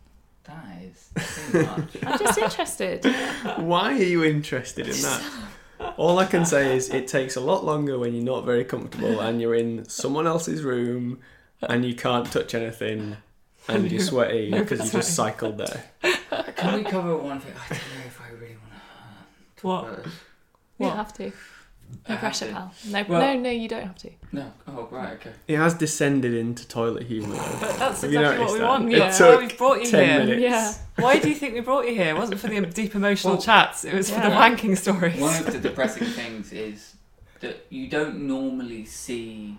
Speaker 12: That is too much.
Speaker 3: I'm just interested.
Speaker 13: Why are you interested in that? All I can say is it takes a lot longer when you're not very comfortable and you're in someone else's room and you can't touch anything and you're sweaty because you just cycled there.
Speaker 12: Can we cover one thing? I don't know if I really want to.
Speaker 4: What?
Speaker 12: About it.
Speaker 3: You
Speaker 4: What?
Speaker 3: have to.
Speaker 12: I
Speaker 3: No
Speaker 12: have
Speaker 3: pressure,
Speaker 12: to.
Speaker 3: pal. No,
Speaker 12: Well-
Speaker 3: no, no, you don't have to.
Speaker 12: No. Oh, right, okay.
Speaker 13: It has descended into toilet humour.
Speaker 4: But that's
Speaker 13: Have you
Speaker 4: exactly what
Speaker 13: noticed
Speaker 4: we
Speaker 13: that?
Speaker 4: want.
Speaker 13: It
Speaker 4: Yeah,
Speaker 13: took
Speaker 4: why we brought you
Speaker 13: ten
Speaker 4: here.
Speaker 13: minutes.
Speaker 3: Yeah.
Speaker 4: Why do you think we brought you here? It wasn't for the deep emotional
Speaker 12: Well,
Speaker 4: chats. It was for the
Speaker 3: yeah.
Speaker 4: wanking stories.
Speaker 12: One of the depressing things is that you don't normally see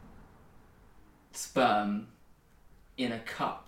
Speaker 12: sperm in a cup,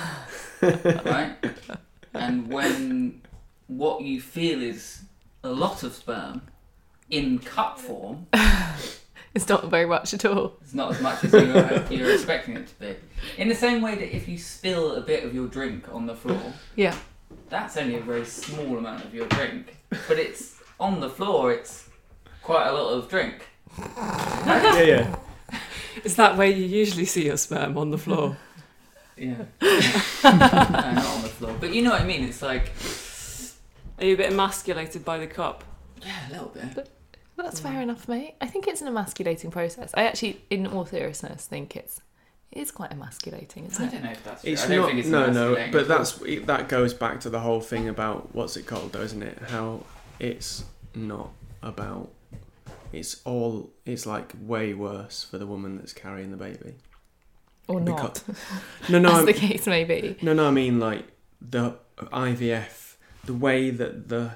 Speaker 12: right? And when what you feel is a lot of sperm in cup form,
Speaker 3: It's not very much at all.
Speaker 12: it's not as much as you're, you're expecting it to be. In the same way that if you spill a bit of your drink on the floor,
Speaker 3: Yeah.
Speaker 12: that's only a very small amount of your drink, but it's on the floor, it's quite a lot of drink.
Speaker 13: Yeah, yeah.
Speaker 4: Is that where you usually see your sperm, on the floor?
Speaker 12: Yeah. No, not on the floor. But you know what I mean? It's like,
Speaker 4: Are you a bit emasculated by the cup?
Speaker 12: yeah, a little bit.
Speaker 3: That's fair enough, mate. I think it's an emasculating process. I actually, in all seriousness, think it's it is quite emasculating, isn't
Speaker 12: I
Speaker 3: it?
Speaker 12: don't know if that's true.
Speaker 13: It's
Speaker 12: I don't
Speaker 13: not.
Speaker 12: think it's
Speaker 13: no, no.
Speaker 12: emasculating
Speaker 13: But
Speaker 12: at all.
Speaker 13: that's it, that goes back to the whole thing about what's it called, though, isn't it? How it's not about. It's all. It's like way worse for the woman that's carrying the baby.
Speaker 3: Or not.
Speaker 13: Because- No, no.
Speaker 3: As
Speaker 13: I'm-
Speaker 3: the case may be.
Speaker 13: No, no, I mean like the I V F, the way that the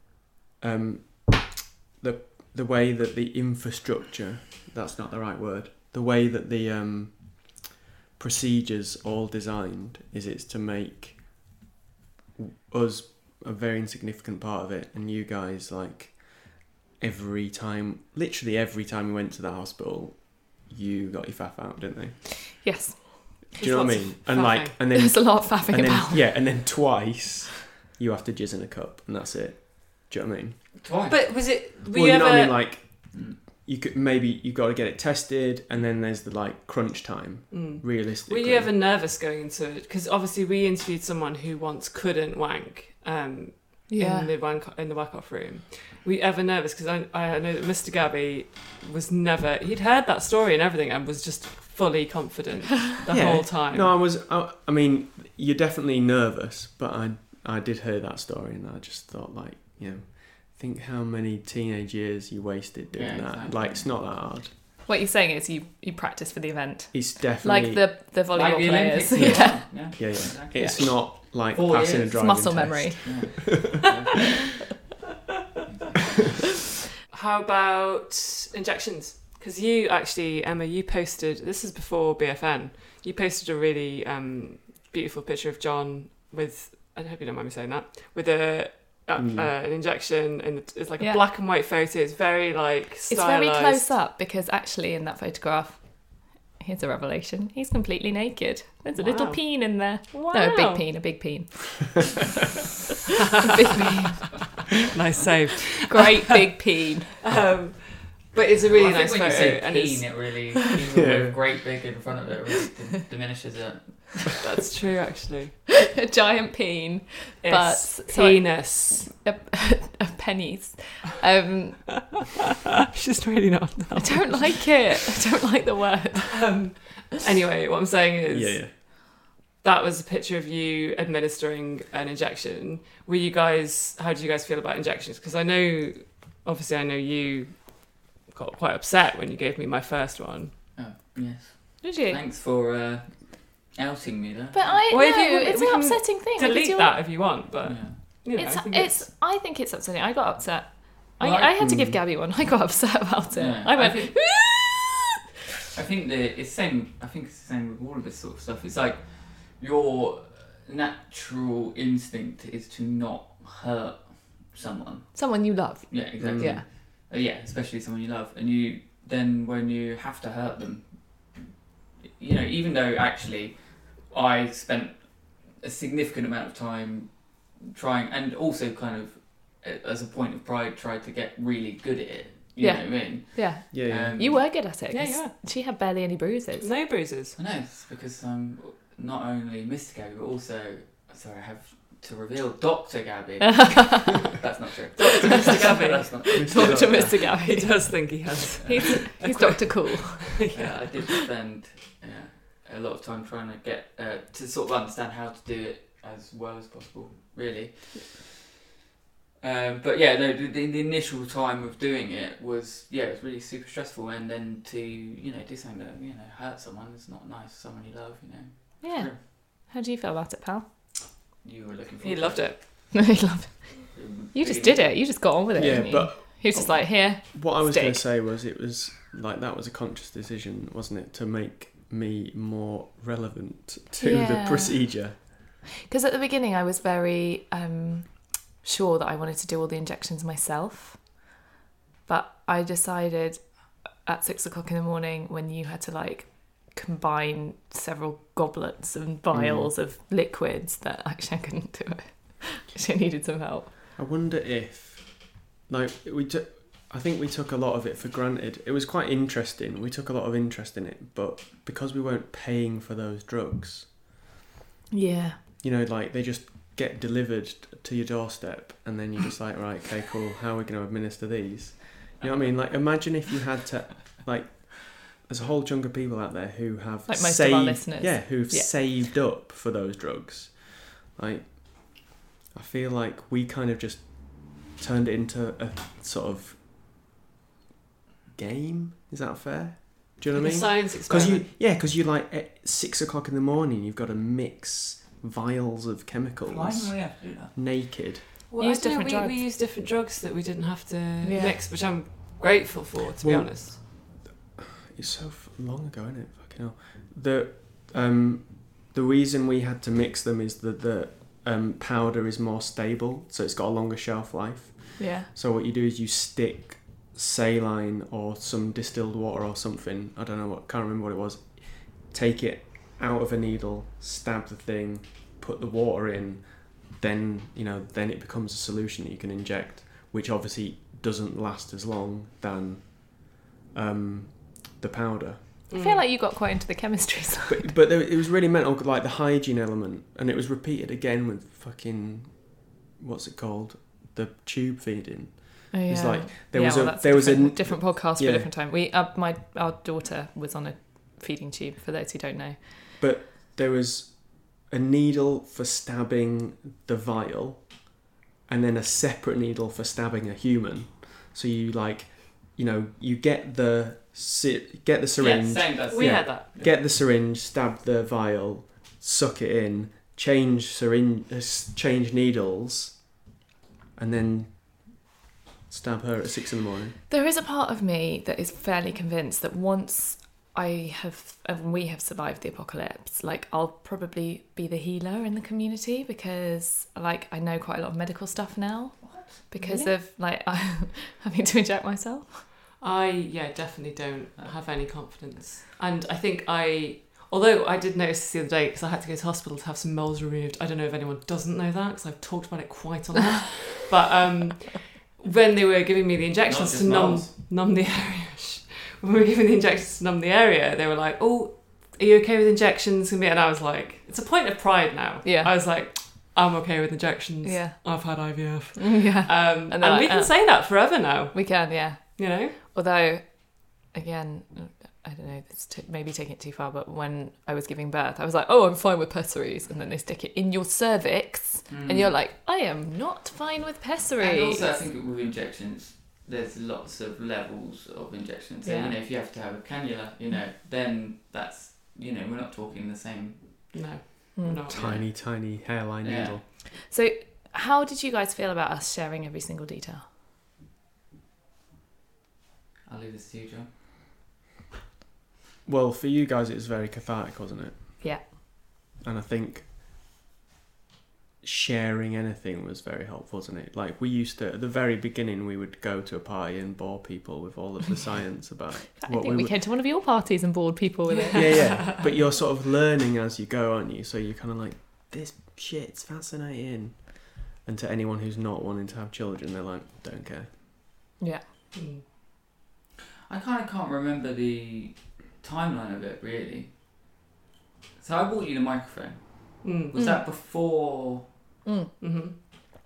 Speaker 13: um the the way that the infrastructure, that's not the right word. The way that the um procedures all designed is it's to make us a very insignificant part of it, and you guys like every time, literally every time we went to the hospital, you got your faff out, didn't they?
Speaker 3: Yes.
Speaker 13: Do you know what I mean? And like, and then
Speaker 3: There's a lot of faffing
Speaker 13: and then,
Speaker 3: about.
Speaker 13: yeah, and then twice you have to jizz in a cup, and that's it. Do you know what I mean?
Speaker 12: Twice.
Speaker 4: But was it? Were
Speaker 13: Well,
Speaker 4: you,
Speaker 13: you
Speaker 4: ever?
Speaker 13: know what I mean. Like, you could maybe you got to get it tested, and then there's the like crunch time.
Speaker 4: Mm.
Speaker 13: Realistically,
Speaker 4: Were you ever nervous going into it? Because obviously we interviewed someone who once couldn't wank um,
Speaker 3: Yeah.
Speaker 4: in the wank in the whack off room. Were you ever nervous? Because I I know that Mister Gabby was never. He'd heard that story and everything, and was just fully confident the
Speaker 13: Yeah.
Speaker 4: whole time.
Speaker 13: No, I was. I, I mean, you're definitely nervous, but I I did hear that story, and I just thought like, you know, think how many teenage years you wasted doing
Speaker 12: Yeah,
Speaker 13: that.
Speaker 12: exactly.
Speaker 13: Like, it's not that hard.
Speaker 3: What you're saying is you, you practice for the event.
Speaker 13: It's definitely
Speaker 3: Like the, the volleyball
Speaker 12: Like the
Speaker 3: players.
Speaker 12: Olympics.
Speaker 3: Yeah.
Speaker 12: Yeah.
Speaker 13: yeah, yeah.
Speaker 12: Exactly.
Speaker 13: It's not like
Speaker 12: Four
Speaker 13: passing
Speaker 12: years.
Speaker 13: a
Speaker 12: It's
Speaker 13: driving
Speaker 3: Muscle
Speaker 13: test.
Speaker 3: memory.
Speaker 4: How about injections? Because you actually, Emma, you posted, this is before B F N, you posted a really um, beautiful picture of John with, I hope you don't mind me saying that, with a uh,
Speaker 13: Mm.
Speaker 4: uh, an injection, and it's like a
Speaker 3: Yeah.
Speaker 4: black and white photo. It's very like
Speaker 3: It's very
Speaker 4: stylized.
Speaker 3: close up because actually in that photograph, here's a revelation. He's completely naked. There's a little
Speaker 4: Wow.
Speaker 3: peen in there.
Speaker 4: Wow.
Speaker 3: No, a big peen, a big peen. a big peen.
Speaker 4: Nice save.
Speaker 3: Great big peen.
Speaker 4: Um, but it's a really
Speaker 12: Well, I
Speaker 4: nice
Speaker 12: think when
Speaker 4: photo,
Speaker 12: you say
Speaker 4: and
Speaker 12: peen,
Speaker 4: it's,
Speaker 12: it really, even
Speaker 13: Yeah.
Speaker 12: with great big in front of it, really d- diminishes it.
Speaker 4: that's true actually.
Speaker 3: A giant peen.
Speaker 4: It's
Speaker 3: But- sorry.
Speaker 4: penis.
Speaker 3: A, a pennies. Um,
Speaker 4: She's really not.
Speaker 3: I don't like it. I don't like the word.
Speaker 4: Um, anyway, what I'm saying is,
Speaker 13: Yeah, yeah.
Speaker 4: that was a picture of you administering an injection. Were you guys? How did you guys feel about injections? Because I know, obviously, I know you got quite upset when you gave me my first one.
Speaker 12: Oh, yes.
Speaker 3: Did you?
Speaker 12: Thanks for uh, outing me there.
Speaker 3: But I
Speaker 4: Well, if
Speaker 3: no,
Speaker 4: you want-
Speaker 3: it's
Speaker 4: we
Speaker 3: an
Speaker 4: can
Speaker 3: upsetting thing. Like, it's
Speaker 4: Delete
Speaker 3: your-
Speaker 4: that if you want, but
Speaker 12: Yeah.
Speaker 4: you know,
Speaker 3: It's
Speaker 4: I think
Speaker 3: it's. I think it's upsetting. I got upset.
Speaker 12: Well,
Speaker 3: I,
Speaker 12: I-
Speaker 3: I had to give Gabby one. I got upset about it.
Speaker 12: Yeah,
Speaker 3: I went.
Speaker 12: I think- I think the it's same. I think it's the same with all of this sort of stuff. It's like your natural instinct is to not hurt someone.
Speaker 3: Someone you love.
Speaker 12: Yeah, exactly.
Speaker 3: Yeah.
Speaker 12: Uh, yeah, especially someone you love, and you then when you have to hurt them, you know, even though actually I spent a significant amount of time trying, and also kind of uh, as a point of pride, tried to get really good at it. You
Speaker 3: Yeah.
Speaker 12: know what I mean?
Speaker 3: Yeah.
Speaker 13: Yeah, yeah.
Speaker 12: Um,
Speaker 3: You were good at it.
Speaker 4: Yeah,
Speaker 3: 'cause
Speaker 4: yeah.
Speaker 3: She had barely any bruises.
Speaker 4: no bruises.
Speaker 12: I know, it's because I'm not only Mister Gabby, but also, sorry, I have to reveal Doctor Gabby. That's not doctor.
Speaker 4: Doctor Mister Gabby.
Speaker 12: That's not
Speaker 3: Doctor Mister Gabby.
Speaker 4: He does think he has.
Speaker 3: He's, he's Doctor Cool.
Speaker 12: Yeah, I did spend yeah, a lot of time trying to get uh, to sort of understand how to do it as well as possible, really. Um, but yeah, no, the, the initial time of doing it was yeah, it was really super stressful, and then to you know do something that you know hurt someone is not nice. Someone you love, you know.
Speaker 3: Yeah. Sure. How do you feel about it, pal?
Speaker 12: You were looking for.
Speaker 4: He loved it.
Speaker 3: he loved it. You just did it. You just got on with it.
Speaker 13: Yeah,
Speaker 3: didn't you?
Speaker 13: but
Speaker 3: he was just like, here.
Speaker 13: What I was
Speaker 3: stick.
Speaker 13: going to say was, it was like that was a conscious decision, wasn't it, to make me more relevant to
Speaker 3: Yeah.
Speaker 13: the procedure.
Speaker 3: Because at the beginning, I was very um, sure that I wanted to do all the injections myself, but I decided at six o'clock in the morning when you had to like combine several goblets and vials mm. of liquids that actually I couldn't do it. She needed some help.
Speaker 13: I wonder if, like, we took. I think we took a lot of it for granted. It was quite interesting. We took a lot of interest in it, but because we weren't paying for those drugs,
Speaker 3: yeah,
Speaker 13: you know, like they just get delivered to your doorstep, and then you're just like, right, okay, cool. How are we going to administer these? You know what I mean? Like, imagine if you had to, like. There's a whole chunk of people out there who have
Speaker 3: like most
Speaker 13: saved,
Speaker 3: of our listeners.
Speaker 13: yeah, who've
Speaker 3: yeah.
Speaker 13: saved up for those drugs. Like, I feel like we kind of just turned it into a sort of game. Is that fair? Do you know what I mean?
Speaker 4: Science experiment.
Speaker 13: You, yeah, because you like at six o'clock in the morning, you've got to mix vials of chemicals.
Speaker 12: Why do we have to do that?
Speaker 13: Naked.
Speaker 4: Well,
Speaker 3: use
Speaker 4: I don't know,
Speaker 3: different
Speaker 4: we,
Speaker 3: drugs.
Speaker 4: we use different drugs that we didn't have to
Speaker 3: Yeah.
Speaker 4: mix, which I'm grateful for, to
Speaker 13: Well,
Speaker 4: be honest.
Speaker 13: It's so f- long ago, isn't it? Fucking hell. The um, the reason we had to mix them is that the um, powder is more stable, so it's got a longer shelf life.
Speaker 3: Yeah.
Speaker 13: So what you do is you stick saline or some distilled water or something. I don't know what. Can't remember what it was. Take it out of a needle, stab the thing, put the water in. Then you know, then it becomes a solution that you can inject, which obviously doesn't last as long than. Um, the powder.
Speaker 3: I feel like you got quite into the chemistry side.
Speaker 13: But, but there, it was really mental, like the hygiene element, and it was repeated again with fucking, what's it called? The tube feeding.
Speaker 3: Oh, yeah.
Speaker 13: It's like there
Speaker 3: yeah,
Speaker 13: was
Speaker 3: well,
Speaker 13: a
Speaker 3: that's
Speaker 13: there
Speaker 3: a
Speaker 13: was a
Speaker 3: different, different podcast
Speaker 13: yeah.
Speaker 3: for a different time. We uh, my our daughter was on a feeding tube. For those who don't know,
Speaker 13: but there was a needle for stabbing the vial, and then a separate needle for stabbing a human. So you like. You know, you get the get the syringe.
Speaker 12: Yeah, same. That's
Speaker 4: we
Speaker 13: yeah,
Speaker 4: had that.
Speaker 13: Get the syringe, stab the vial, suck it in, change syringe, uh, change needles, and then stab her at six in the morning.
Speaker 3: there is a part of me that is fairly convinced that once I have and we have survived the apocalypse, like I'll probably be the healer in the community because, like, I know quite a lot of medical stuff now. What? Because really? of like having to inject myself.
Speaker 4: I, yeah, definitely don't have any confidence. And I think I, although I did notice this the other day because I had to go to hospital to have some moles removed. I don't know if anyone doesn't know that because I've talked about it quite a lot. But um, when they were giving me the injections to numb, numb the area, when we were giving the injections to numb the area, they were like, oh, are you okay with injections? And I was like, it's a point of pride now.
Speaker 3: Yeah.
Speaker 4: I was like, I'm okay with injections.
Speaker 3: Yeah.
Speaker 4: I've had I V F.
Speaker 3: Yeah.
Speaker 4: Um, and
Speaker 3: like,
Speaker 4: we can
Speaker 3: uh,
Speaker 4: say that forever now.
Speaker 3: We can, yeah.
Speaker 4: You know?
Speaker 3: Although, again, I don't know, it's t- maybe taking it too far, but when I was giving birth, I was like, oh, I'm fine with pessaries. And then they stick it in your cervix, mm. and you're like, I am not fine with pessaries.
Speaker 12: And also, I think with injections, there's lots of levels of injections. So,
Speaker 3: yeah.
Speaker 12: you know, if you have to have a cannula, you know, then that's, you know, we're not talking the same.
Speaker 4: No.
Speaker 3: Mm.
Speaker 4: Not
Speaker 13: Tiny,
Speaker 4: really.
Speaker 13: tiny hairline
Speaker 12: Yeah.
Speaker 13: needle.
Speaker 3: So, how did you guys feel about us sharing every single detail?
Speaker 12: I'll leave this to you, John.
Speaker 13: Well, for you guys, it was very cathartic, wasn't it?
Speaker 3: Yeah.
Speaker 13: And I think sharing anything was very helpful, wasn't it? Like, we used to, at the very beginning, we would go to a party and bore people with all of the science about
Speaker 3: I
Speaker 13: what
Speaker 3: think we,
Speaker 13: we
Speaker 3: came to one of your parties and bored people with it.
Speaker 13: Yeah, yeah. But you're sort of learning as you go, aren't you? So you're kind of like, this shit's fascinating. And to anyone who's not wanting to have children, they're like, don't care.
Speaker 3: Yeah.
Speaker 4: Mm.
Speaker 12: I kind of can't remember the timeline of it, really. So I bought you the microphone.
Speaker 4: Mm.
Speaker 12: Was
Speaker 3: Mm.
Speaker 12: that before...
Speaker 3: Mm.
Speaker 4: Mm-hmm.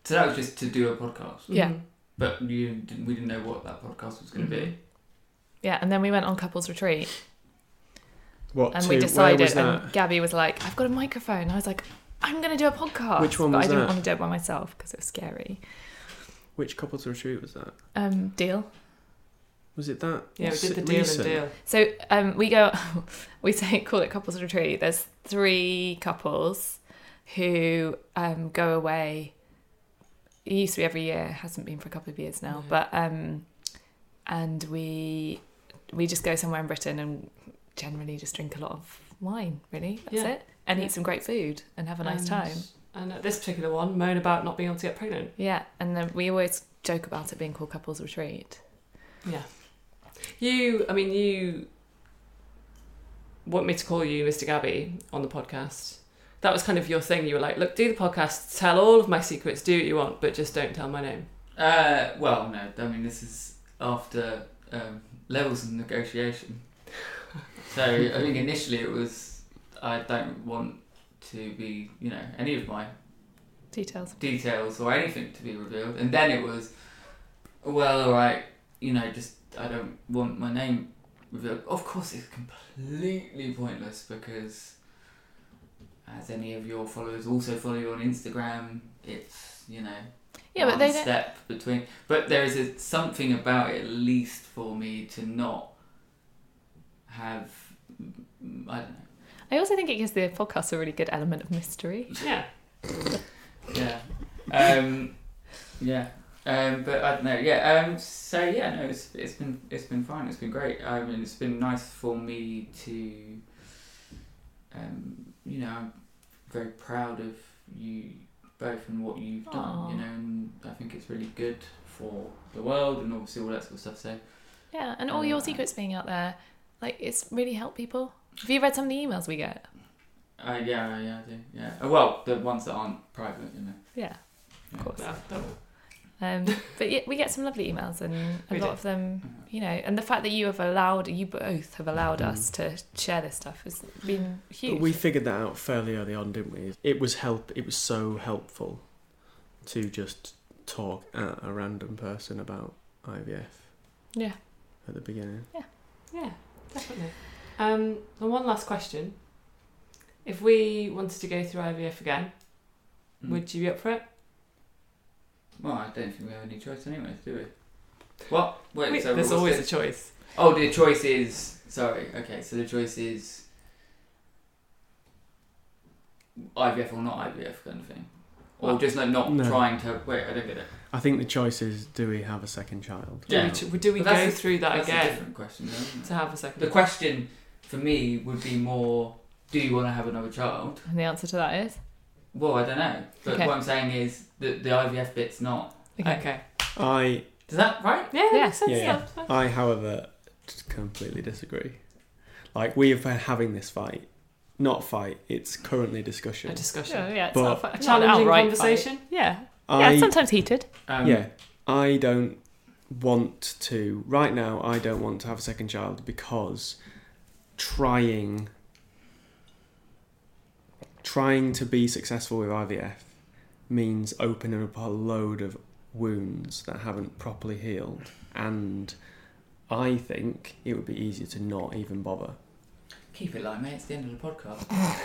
Speaker 12: So that was just to do a podcast.
Speaker 3: Yeah.
Speaker 12: But you didn't, we didn't know what that podcast was going to
Speaker 3: Mm-hmm.
Speaker 12: be.
Speaker 3: Yeah, and then we went on couples retreat.
Speaker 13: What?
Speaker 3: And
Speaker 13: to,
Speaker 3: we
Speaker 13: where
Speaker 3: decided,
Speaker 13: was that?
Speaker 3: and Gabby was like, I've got a microphone. I was like, I'm going to do a podcast.
Speaker 13: Which one
Speaker 3: but
Speaker 13: was
Speaker 3: I didn't
Speaker 13: that?
Speaker 3: want to do it by myself because it was scary.
Speaker 13: Which couples retreat was that?
Speaker 3: Um, deal.
Speaker 13: Was it that?
Speaker 4: Yeah, we
Speaker 13: Was
Speaker 4: did
Speaker 13: it
Speaker 4: the deal
Speaker 13: recent?
Speaker 4: and deal.
Speaker 3: So um, we go, we say call it couples retreat. There's three couples who um, go away. It used to be every year. It hasn't been for a couple of years now.
Speaker 4: Yeah.
Speaker 3: But um, and we we just go somewhere in Britain and generally just drink a lot of wine. Really, that's
Speaker 4: Yeah.
Speaker 3: it. And
Speaker 4: Yeah.
Speaker 3: eat some great food and have a nice
Speaker 4: And-
Speaker 3: time.
Speaker 4: And at this particular one, moan about not being able to get pregnant.
Speaker 3: Yeah, and then we always joke about it being called couples retreat.
Speaker 4: Yeah. You, I mean, you want me to call you Mister Gabby on the podcast. That was kind of your thing. You were like, look, do the podcast, tell all of my secrets, do what you want, but just don't tell my name.
Speaker 12: Uh, well, no, I mean, this is after um, levels of negotiation. So, I think initially it was, I don't want to be, you know, any of my
Speaker 3: Details.
Speaker 12: details or anything to be revealed. And then it was, well, all right, you know, just, I don't want my name revealed. Of course, it's completely pointless because, as any of your followers also follow you on Instagram, it's, you know,
Speaker 3: Yeah, but
Speaker 12: one
Speaker 3: they don't-
Speaker 12: step between. But there is a, something about it, at least for me, to not have, I don't know.
Speaker 3: I also think it gives the podcast a really good element of mystery.
Speaker 4: Yeah.
Speaker 12: Yeah. Um, yeah. Um, but I don't know. Yeah. Um, so yeah, no, it's it's been it's been fine. It's been great. I mean, it's been nice for me to. Um, you know, I'm very proud of you both and what you've done.
Speaker 3: Aw.
Speaker 12: You know, and I think it's really good for the world and obviously all that sort of stuff. So.
Speaker 3: Yeah, and all your
Speaker 12: Uh,
Speaker 3: secrets being out there, like, it's really helped people. Have you read some of the emails we get?
Speaker 12: Uh, yeah, yeah, I do. Yeah. Uh, Well, the ones that aren't private, you know.
Speaker 3: Yeah,
Speaker 12: Yeah.
Speaker 3: of course.
Speaker 4: No, don't.
Speaker 3: Um, but yeah, we get some lovely emails, and a
Speaker 4: We
Speaker 3: lot
Speaker 4: do.
Speaker 3: of them, you know, and the fact that you have allowed, you both have allowed us to share this stuff has been huge.
Speaker 13: But we figured that out fairly early on, didn't we? It was help. It was so helpful to just talk at a random person about I V F.
Speaker 3: Yeah.
Speaker 13: At the beginning.
Speaker 4: Yeah, definitely. Um, and one last question. If we wanted to go through I V F again,
Speaker 12: Mm.
Speaker 4: would you be up for it?
Speaker 12: Well, I don't think we have any choice anyway, do we? What? Wait,
Speaker 4: Wait,
Speaker 12: so
Speaker 4: there's
Speaker 12: what's
Speaker 4: always
Speaker 12: the-
Speaker 4: a choice.
Speaker 12: Oh, the choice is... Sorry, okay, so the choice is I V F or not I V F kind of thing? Or
Speaker 4: Well,
Speaker 12: just like not
Speaker 13: no.
Speaker 12: trying to... Wait, I don't get it.
Speaker 13: I think the choice is: do we have a second child?
Speaker 4: Do
Speaker 12: Yeah.
Speaker 4: we, ch- do we
Speaker 12: But
Speaker 4: go
Speaker 12: that's a-
Speaker 4: through that
Speaker 12: that's a
Speaker 4: again
Speaker 12: different question, though, isn't it?
Speaker 4: to have a second?
Speaker 12: The question for me would be more, do you want to have another child?
Speaker 3: And the answer to that is?
Speaker 12: Well, I don't know. But
Speaker 3: Okay.
Speaker 12: what I'm saying is that the I V F bit's not.
Speaker 3: Okay.
Speaker 4: Okay.
Speaker 13: I
Speaker 12: Is that right?
Speaker 4: Yeah, that
Speaker 3: Yeah.
Speaker 4: makes sense.
Speaker 13: Yeah,
Speaker 4: Yeah.
Speaker 13: yeah. I, however, just completely disagree. Like, we have been having this fight. Not fight, it's currently discussion.
Speaker 4: A discussion.
Speaker 3: Yeah, yeah, it's
Speaker 13: But-
Speaker 3: not a, fi-
Speaker 4: A
Speaker 3: not an
Speaker 4: challenging
Speaker 3: outright
Speaker 4: conversation.
Speaker 3: fight. Yeah.
Speaker 13: I,
Speaker 3: yeah, sometimes heated.
Speaker 12: Um,
Speaker 13: yeah, I don't want to, right now, I don't want to have a second child because trying, trying to be successful with I V F means opening up a load of wounds that haven't properly healed. And I think it would be easier to not even bother.
Speaker 12: Keep it like, mate, it's the end of the podcast.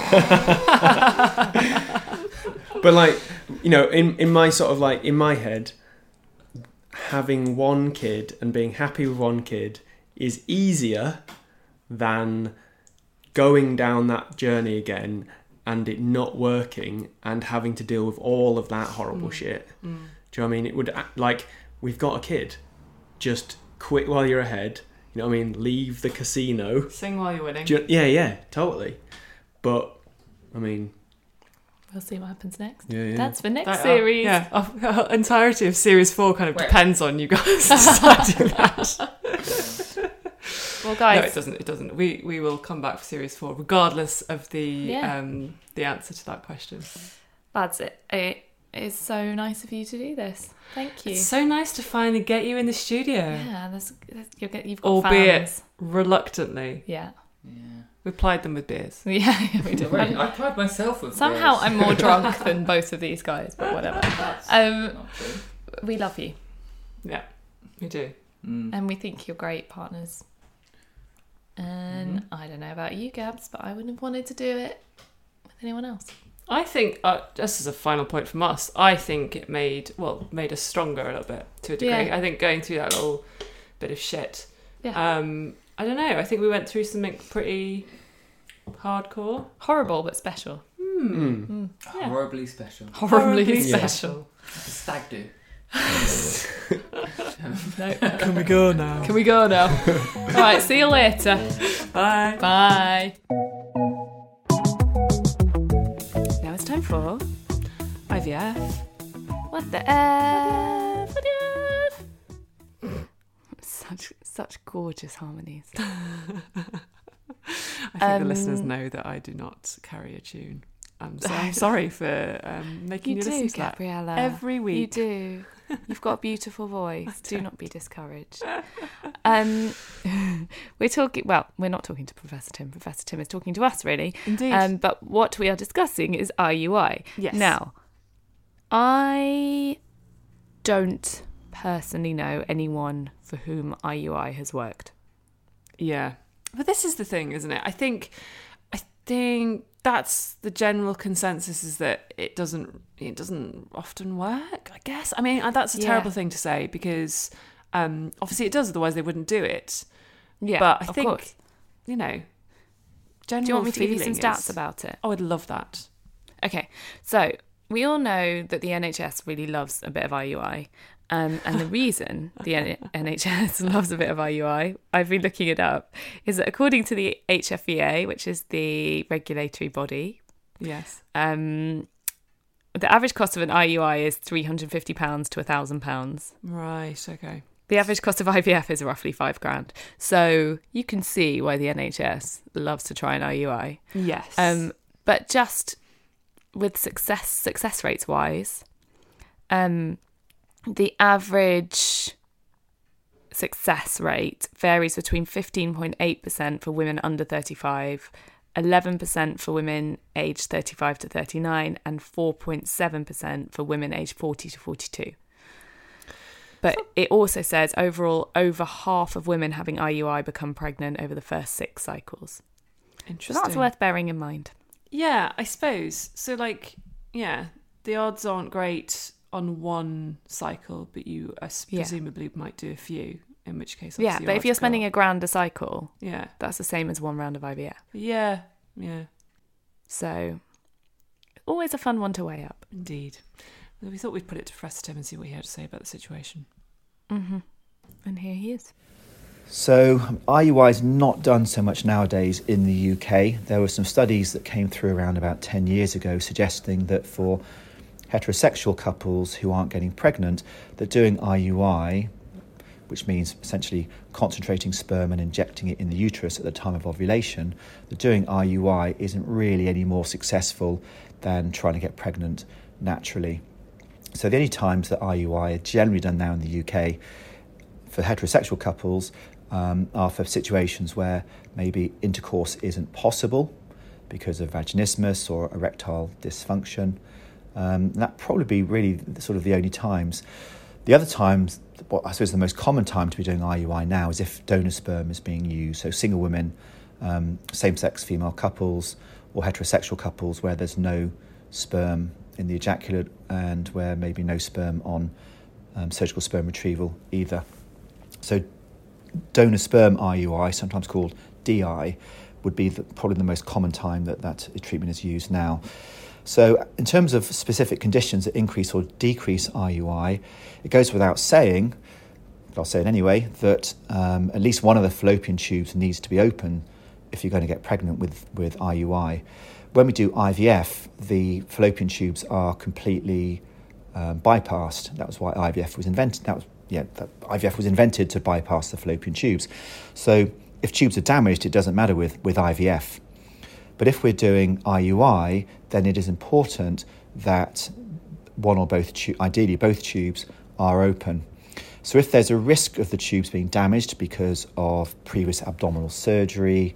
Speaker 13: But like, you know, in, in my sort of like, in my head, having one kid and being happy with one kid is easier than going down that journey again and it not working and having to deal with all of that horrible
Speaker 4: Mm.
Speaker 13: shit.
Speaker 4: Mm.
Speaker 13: Do you know what I mean? It would, act like, we've got a kid. Just quit while you're ahead. You know what I mean? Leave the casino.
Speaker 4: Sing while you're winning.
Speaker 13: Ju- yeah, yeah, totally. But, I mean...
Speaker 3: We'll see what happens next.
Speaker 13: Yeah, yeah.
Speaker 3: That's for next
Speaker 4: That-
Speaker 3: series.
Speaker 4: yeah, our, our entirety of series four kind of
Speaker 12: Wait.
Speaker 4: depends on you guys deciding that.
Speaker 3: Well, guys,
Speaker 4: No, it doesn't. It doesn't. We we will come back for series four, regardless of the
Speaker 3: Yeah.
Speaker 4: um the answer to that question.
Speaker 3: that's it. It is so nice of you to do this. Thank you.
Speaker 4: It's so nice to finally get you in the studio,
Speaker 3: yeah, that's, that's, you'll get, you've got
Speaker 4: albeit
Speaker 3: fans.
Speaker 4: reluctantly.
Speaker 3: Yeah.
Speaker 12: Yeah.
Speaker 4: We plied them with beers.
Speaker 3: Yeah, yeah we did.
Speaker 12: Wait, I plied myself with
Speaker 3: Somehow
Speaker 12: beers.
Speaker 3: I'm more drunk than both of these guys, but whatever. Um,
Speaker 12: Not true.
Speaker 3: we love you.
Speaker 4: Yeah, we do.
Speaker 12: Mm.
Speaker 3: And we think you're great partners. And
Speaker 4: Mm-hmm.
Speaker 3: I don't know about you, Gabs, but I wouldn't have wanted to do it with anyone else.
Speaker 4: I think, uh, just as a final point from us, I think it made, well, made us stronger a little bit, to a degree.
Speaker 3: Yeah.
Speaker 4: I think going through that little bit of shit.
Speaker 3: Yeah.
Speaker 4: Um, I don't know, I think we went through something pretty hardcore.
Speaker 3: Horrible, but special.
Speaker 4: Mm.
Speaker 3: Mm.
Speaker 4: Yeah.
Speaker 12: Horribly special.
Speaker 3: Horribly,
Speaker 4: Horribly
Speaker 3: special.
Speaker 12: Stag do.
Speaker 3: No.
Speaker 4: Can we go now?
Speaker 3: Can we go now? All right, see you later.
Speaker 4: Bye.
Speaker 3: Bye. Now it's time for
Speaker 4: I V F.
Speaker 3: What the F? What the F? Such, such gorgeous harmonies.
Speaker 4: I think
Speaker 3: Um,
Speaker 4: the listeners know that I do not carry a tune. Um, so I'm sorry for um, making
Speaker 3: You
Speaker 4: you,
Speaker 3: do,
Speaker 4: listen to
Speaker 3: Gabriella.
Speaker 4: that every week.
Speaker 3: You do. You've got a beautiful voice. Do not be discouraged. Um, we're talking. Well, we're not talking to Professor Tim. Professor Tim is talking to us, really.
Speaker 4: Indeed.
Speaker 3: Um, but what we are discussing is I U I.
Speaker 4: Yes.
Speaker 3: Now, I don't personally know anyone for whom I U I has worked.
Speaker 4: Yeah. But this is the thing, isn't it? I think I think that's the general consensus, is that it doesn't it doesn't often work, I guess. I mean, that's a
Speaker 3: Yeah.
Speaker 4: terrible thing to say, because um, obviously it does, otherwise they wouldn't do it.
Speaker 3: Yeah,
Speaker 4: But I
Speaker 3: of
Speaker 4: think,
Speaker 3: course.
Speaker 4: you know, general
Speaker 3: Do you want me to give you some
Speaker 4: feeling
Speaker 3: stats
Speaker 4: is-
Speaker 3: about it?
Speaker 4: Oh, I'd love that.
Speaker 3: Okay, so we all know that the N H S really loves a bit of I U I. Um, and the reason the N H S loves a bit of I U I, I've been looking it up, is that according to the H F E A, which is the regulatory body,
Speaker 4: Yes.
Speaker 3: um, the average cost of an I U I is three hundred fifty pounds to one thousand pounds.
Speaker 4: Right, okay.
Speaker 3: The average cost of I V F is roughly five grand. So you can see why the N H S loves to try an I U I.
Speaker 4: Yes.
Speaker 3: Um, but just with success success rates wise, um, the average success rate varies between fifteen point eight percent for women under thirty-five, eleven percent for women aged thirty-five to thirty-nine, and four point seven percent for women aged forty to forty-two. But it also says overall, over half of women having I U I become pregnant over the first six cycles. So
Speaker 4: Interesting.
Speaker 3: that's worth bearing in mind.
Speaker 4: Yeah, I suppose. So, like, yeah, the odds aren't great on one cycle, but you uh,
Speaker 3: Yeah.
Speaker 4: presumably might do a few, in which case,
Speaker 3: Yeah,
Speaker 4: obviously
Speaker 3: but
Speaker 4: your
Speaker 3: if you're
Speaker 4: odds go
Speaker 3: spending a
Speaker 4: up.
Speaker 3: grand a cycle,
Speaker 4: Yeah.
Speaker 3: that's the same as one round of I V F.
Speaker 4: Yeah, yeah,
Speaker 3: So, always a fun one to weigh up.
Speaker 4: indeed. Well, we thought we'd put it to Professor Tim and see what he had to say about the situation.
Speaker 3: Mm-hmm. And here he is.
Speaker 14: So I U I is not done so much nowadays in the U K. There were some studies that came through around about ten years ago suggesting that for heterosexual couples who aren't getting pregnant, that doing I U I, which means essentially concentrating sperm and injecting it in the uterus at the time of ovulation, that doing I U I isn't really any more successful than trying to get pregnant naturally. So the only times that I U I are generally done now in the U K for heterosexual couples um, are for situations where maybe intercourse isn't possible because of vaginismus or erectile dysfunction. Um, that probably be really the, sort of the only times. The other times, what I suppose the most common time to be doing I U I now is if donor sperm is being used. So single women, um, same-sex female couples, or heterosexual couples where there's no sperm in the ejaculate and where maybe no sperm on um, surgical sperm retrieval either. So donor sperm I U I, sometimes called D I, would be the, probably the most common time that that treatment is used now. So in terms of specific conditions that increase or decrease I U I, it goes without saying, but I'll say it anyway, that um, at least one of the fallopian tubes needs to be open if you're going to get pregnant with, with I U I. When we do I V F, the fallopian tubes are completely um, bypassed. That was why I V F was invented. That was yeah, that I V F was invented to bypass the fallopian tubes. So if tubes are damaged, it doesn't matter with, with I V F. But if we're doing I U I, then it is important that one or both, tu- ideally both tubes, are open. So if there's a risk of the tubes being damaged because of previous abdominal surgery,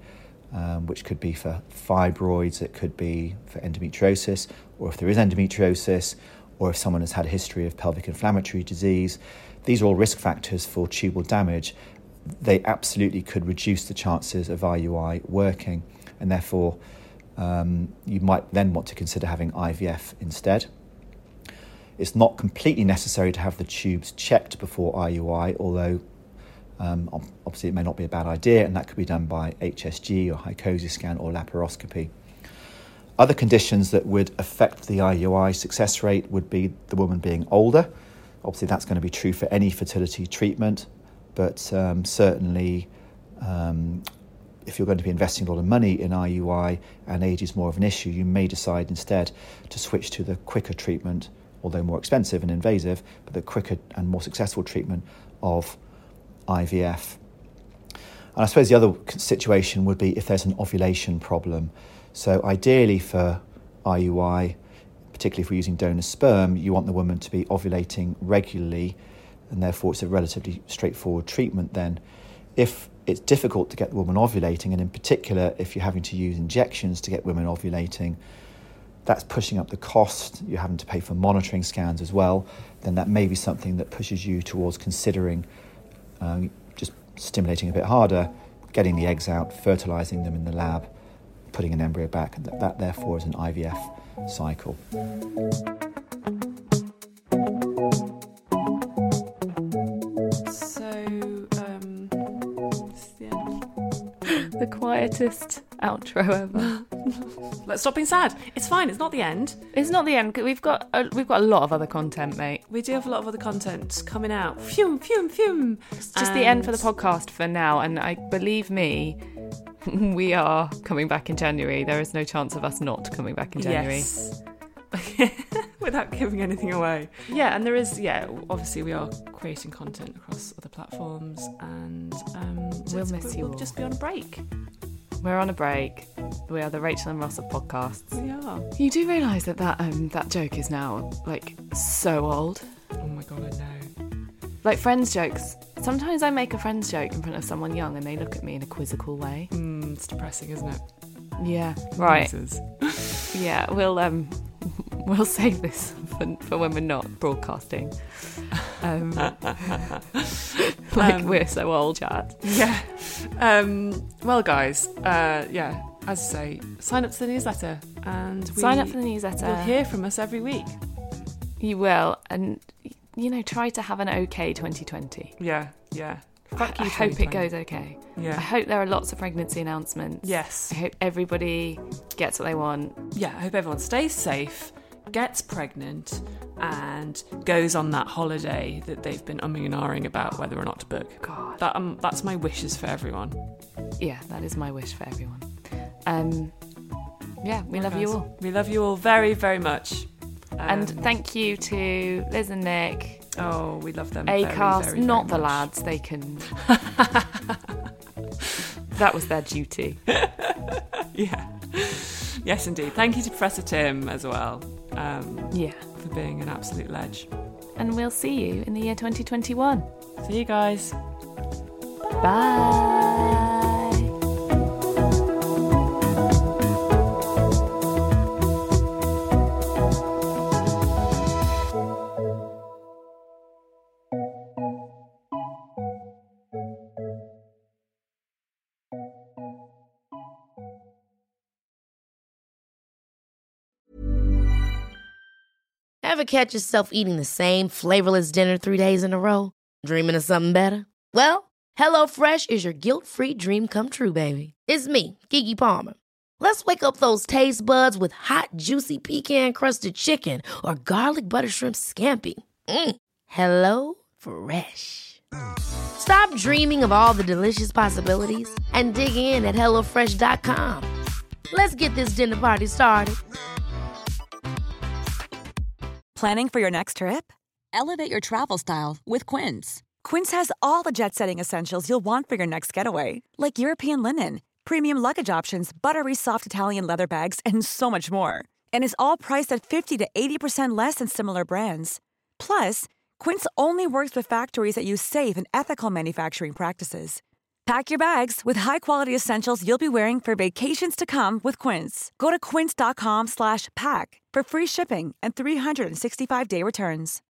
Speaker 14: um, which could be for fibroids, it could be for endometriosis, or if there is endometriosis, or if someone has had a history of pelvic inflammatory disease. These are all risk factors for tubal damage. They absolutely could reduce the chances of I U I working, and therefore um, you might then want to consider having I V F instead. It's not completely necessary to have the tubes checked before I U I, although um, obviously it may not be a bad idea, and that could be done by H S G or Hycosis scan or laparoscopy. Other conditions that would affect the I U I success rate would be the woman being older. Obviously that's going to be true for any fertility treatment, but um, certainly um, if you're going to be investing a lot of money in I U I and age is more of an issue, you may decide instead to switch to the quicker treatment, although more expensive and invasive, but the quicker and more successful treatment of I V F. And I suppose the other situation would be if there's an ovulation problem. So ideally for I U I, particularly if we're using donor sperm, you want the woman to be ovulating regularly, and therefore it's a relatively straightforward treatment then. If it's difficult to get the woman ovulating, and in particular if you're having to use injections to get women ovulating, that's pushing up the cost, you're having to pay for monitoring scans as well, then that may be something that pushes you towards considering uh, just stimulating a bit harder, getting the eggs out, fertilising them in the lab, putting an embryo back, and that, that therefore is an I V F cycle.
Speaker 3: So, um, yeah. The quietest outro ever.
Speaker 4: Let's stop being sad. It's fine. It's not the end.
Speaker 3: It's not the end. We've got a, we've got a lot of other content, mate.
Speaker 4: We do have a lot of other content coming out. Fume, fume, fume.
Speaker 3: It's just and... the end for the podcast for now. And I believe me, we are coming back in January. There is no chance of us not coming back in January.
Speaker 4: Yes. Without giving anything away. Yeah, and there is, yeah, obviously we are creating content across other platforms, and um,
Speaker 3: we'll miss you
Speaker 4: We'll
Speaker 3: all.
Speaker 4: just be on a break.
Speaker 3: We're on a break. We are the Rachel and Ross of podcasts.
Speaker 4: We are.
Speaker 3: You do realise that that, um, that joke is now, like, so old?
Speaker 4: Oh my God, I know.
Speaker 3: Like Friends jokes. Sometimes I make a Friends joke in front of someone young and they look at me in a quizzical way.
Speaker 4: Mm, it's depressing, isn't it?
Speaker 3: Yeah, right. Yeah, we'll um, we'll save this for, for when we're not broadcasting. Um, like um, we're so old, chat.
Speaker 4: Yeah. Um, well, guys, uh, yeah, as I say, sign up to the newsletter, and we,
Speaker 3: sign up for the newsletter.
Speaker 4: You'll hear from us every week.
Speaker 3: You will, and you know, try to have an okay twenty twenty.
Speaker 4: Yeah, yeah.
Speaker 3: Fuck you, I hope it goes okay.
Speaker 4: Yeah.
Speaker 3: I hope there are lots of pregnancy announcements.
Speaker 4: Yes.
Speaker 3: I hope everybody gets what they want.
Speaker 4: Yeah, I hope everyone stays safe, gets pregnant, and goes on that holiday that they've been umming and ahhing about whether or not to book.
Speaker 3: God.
Speaker 4: That um, that's my wishes for everyone.
Speaker 3: Yeah, that is my wish for everyone. Um, yeah, we love
Speaker 4: guys,
Speaker 3: you all.
Speaker 4: We love you all very, very much. Um,
Speaker 3: and thank you to Liz and Nick.
Speaker 4: Oh, we love them.
Speaker 3: Acast,
Speaker 4: very, very,
Speaker 3: not
Speaker 4: very
Speaker 3: the
Speaker 4: much.
Speaker 3: lads. They can. That was their duty.
Speaker 4: Yeah. Yes, indeed. Thank you to Professor Tim as well. Um,
Speaker 3: yeah.
Speaker 4: For being an absolute ledge.
Speaker 3: And we'll see you in the year twenty twenty-one.
Speaker 4: See you guys.
Speaker 3: Bye. Bye.
Speaker 1: Ever catch yourself eating the same flavorless dinner three days in a row? Dreaming of something better? Well, HelloFresh is your guilt-free dream come true, baby. It's me, Keke Palmer. Let's wake up those taste buds with hot, juicy pecan-crusted chicken or garlic butter shrimp scampi. Mm. Hello Fresh. Stop dreaming of all the delicious possibilities and dig in at hello fresh dot com. Let's get this dinner party started.
Speaker 15: Planning for your next trip? Elevate your travel style with Quince. Quince has all the jet-setting essentials you'll want for your next getaway, like European linen, premium luggage options, buttery soft Italian leather bags, and so much more. And is all priced at fifty to eighty percent less than similar brands. Plus, Quince only works with factories that use safe and ethical manufacturing practices. Pack your bags with high-quality essentials you'll be wearing for vacations to come with Quince. Go to quince.com slash pack for free shipping and three sixty-five day returns.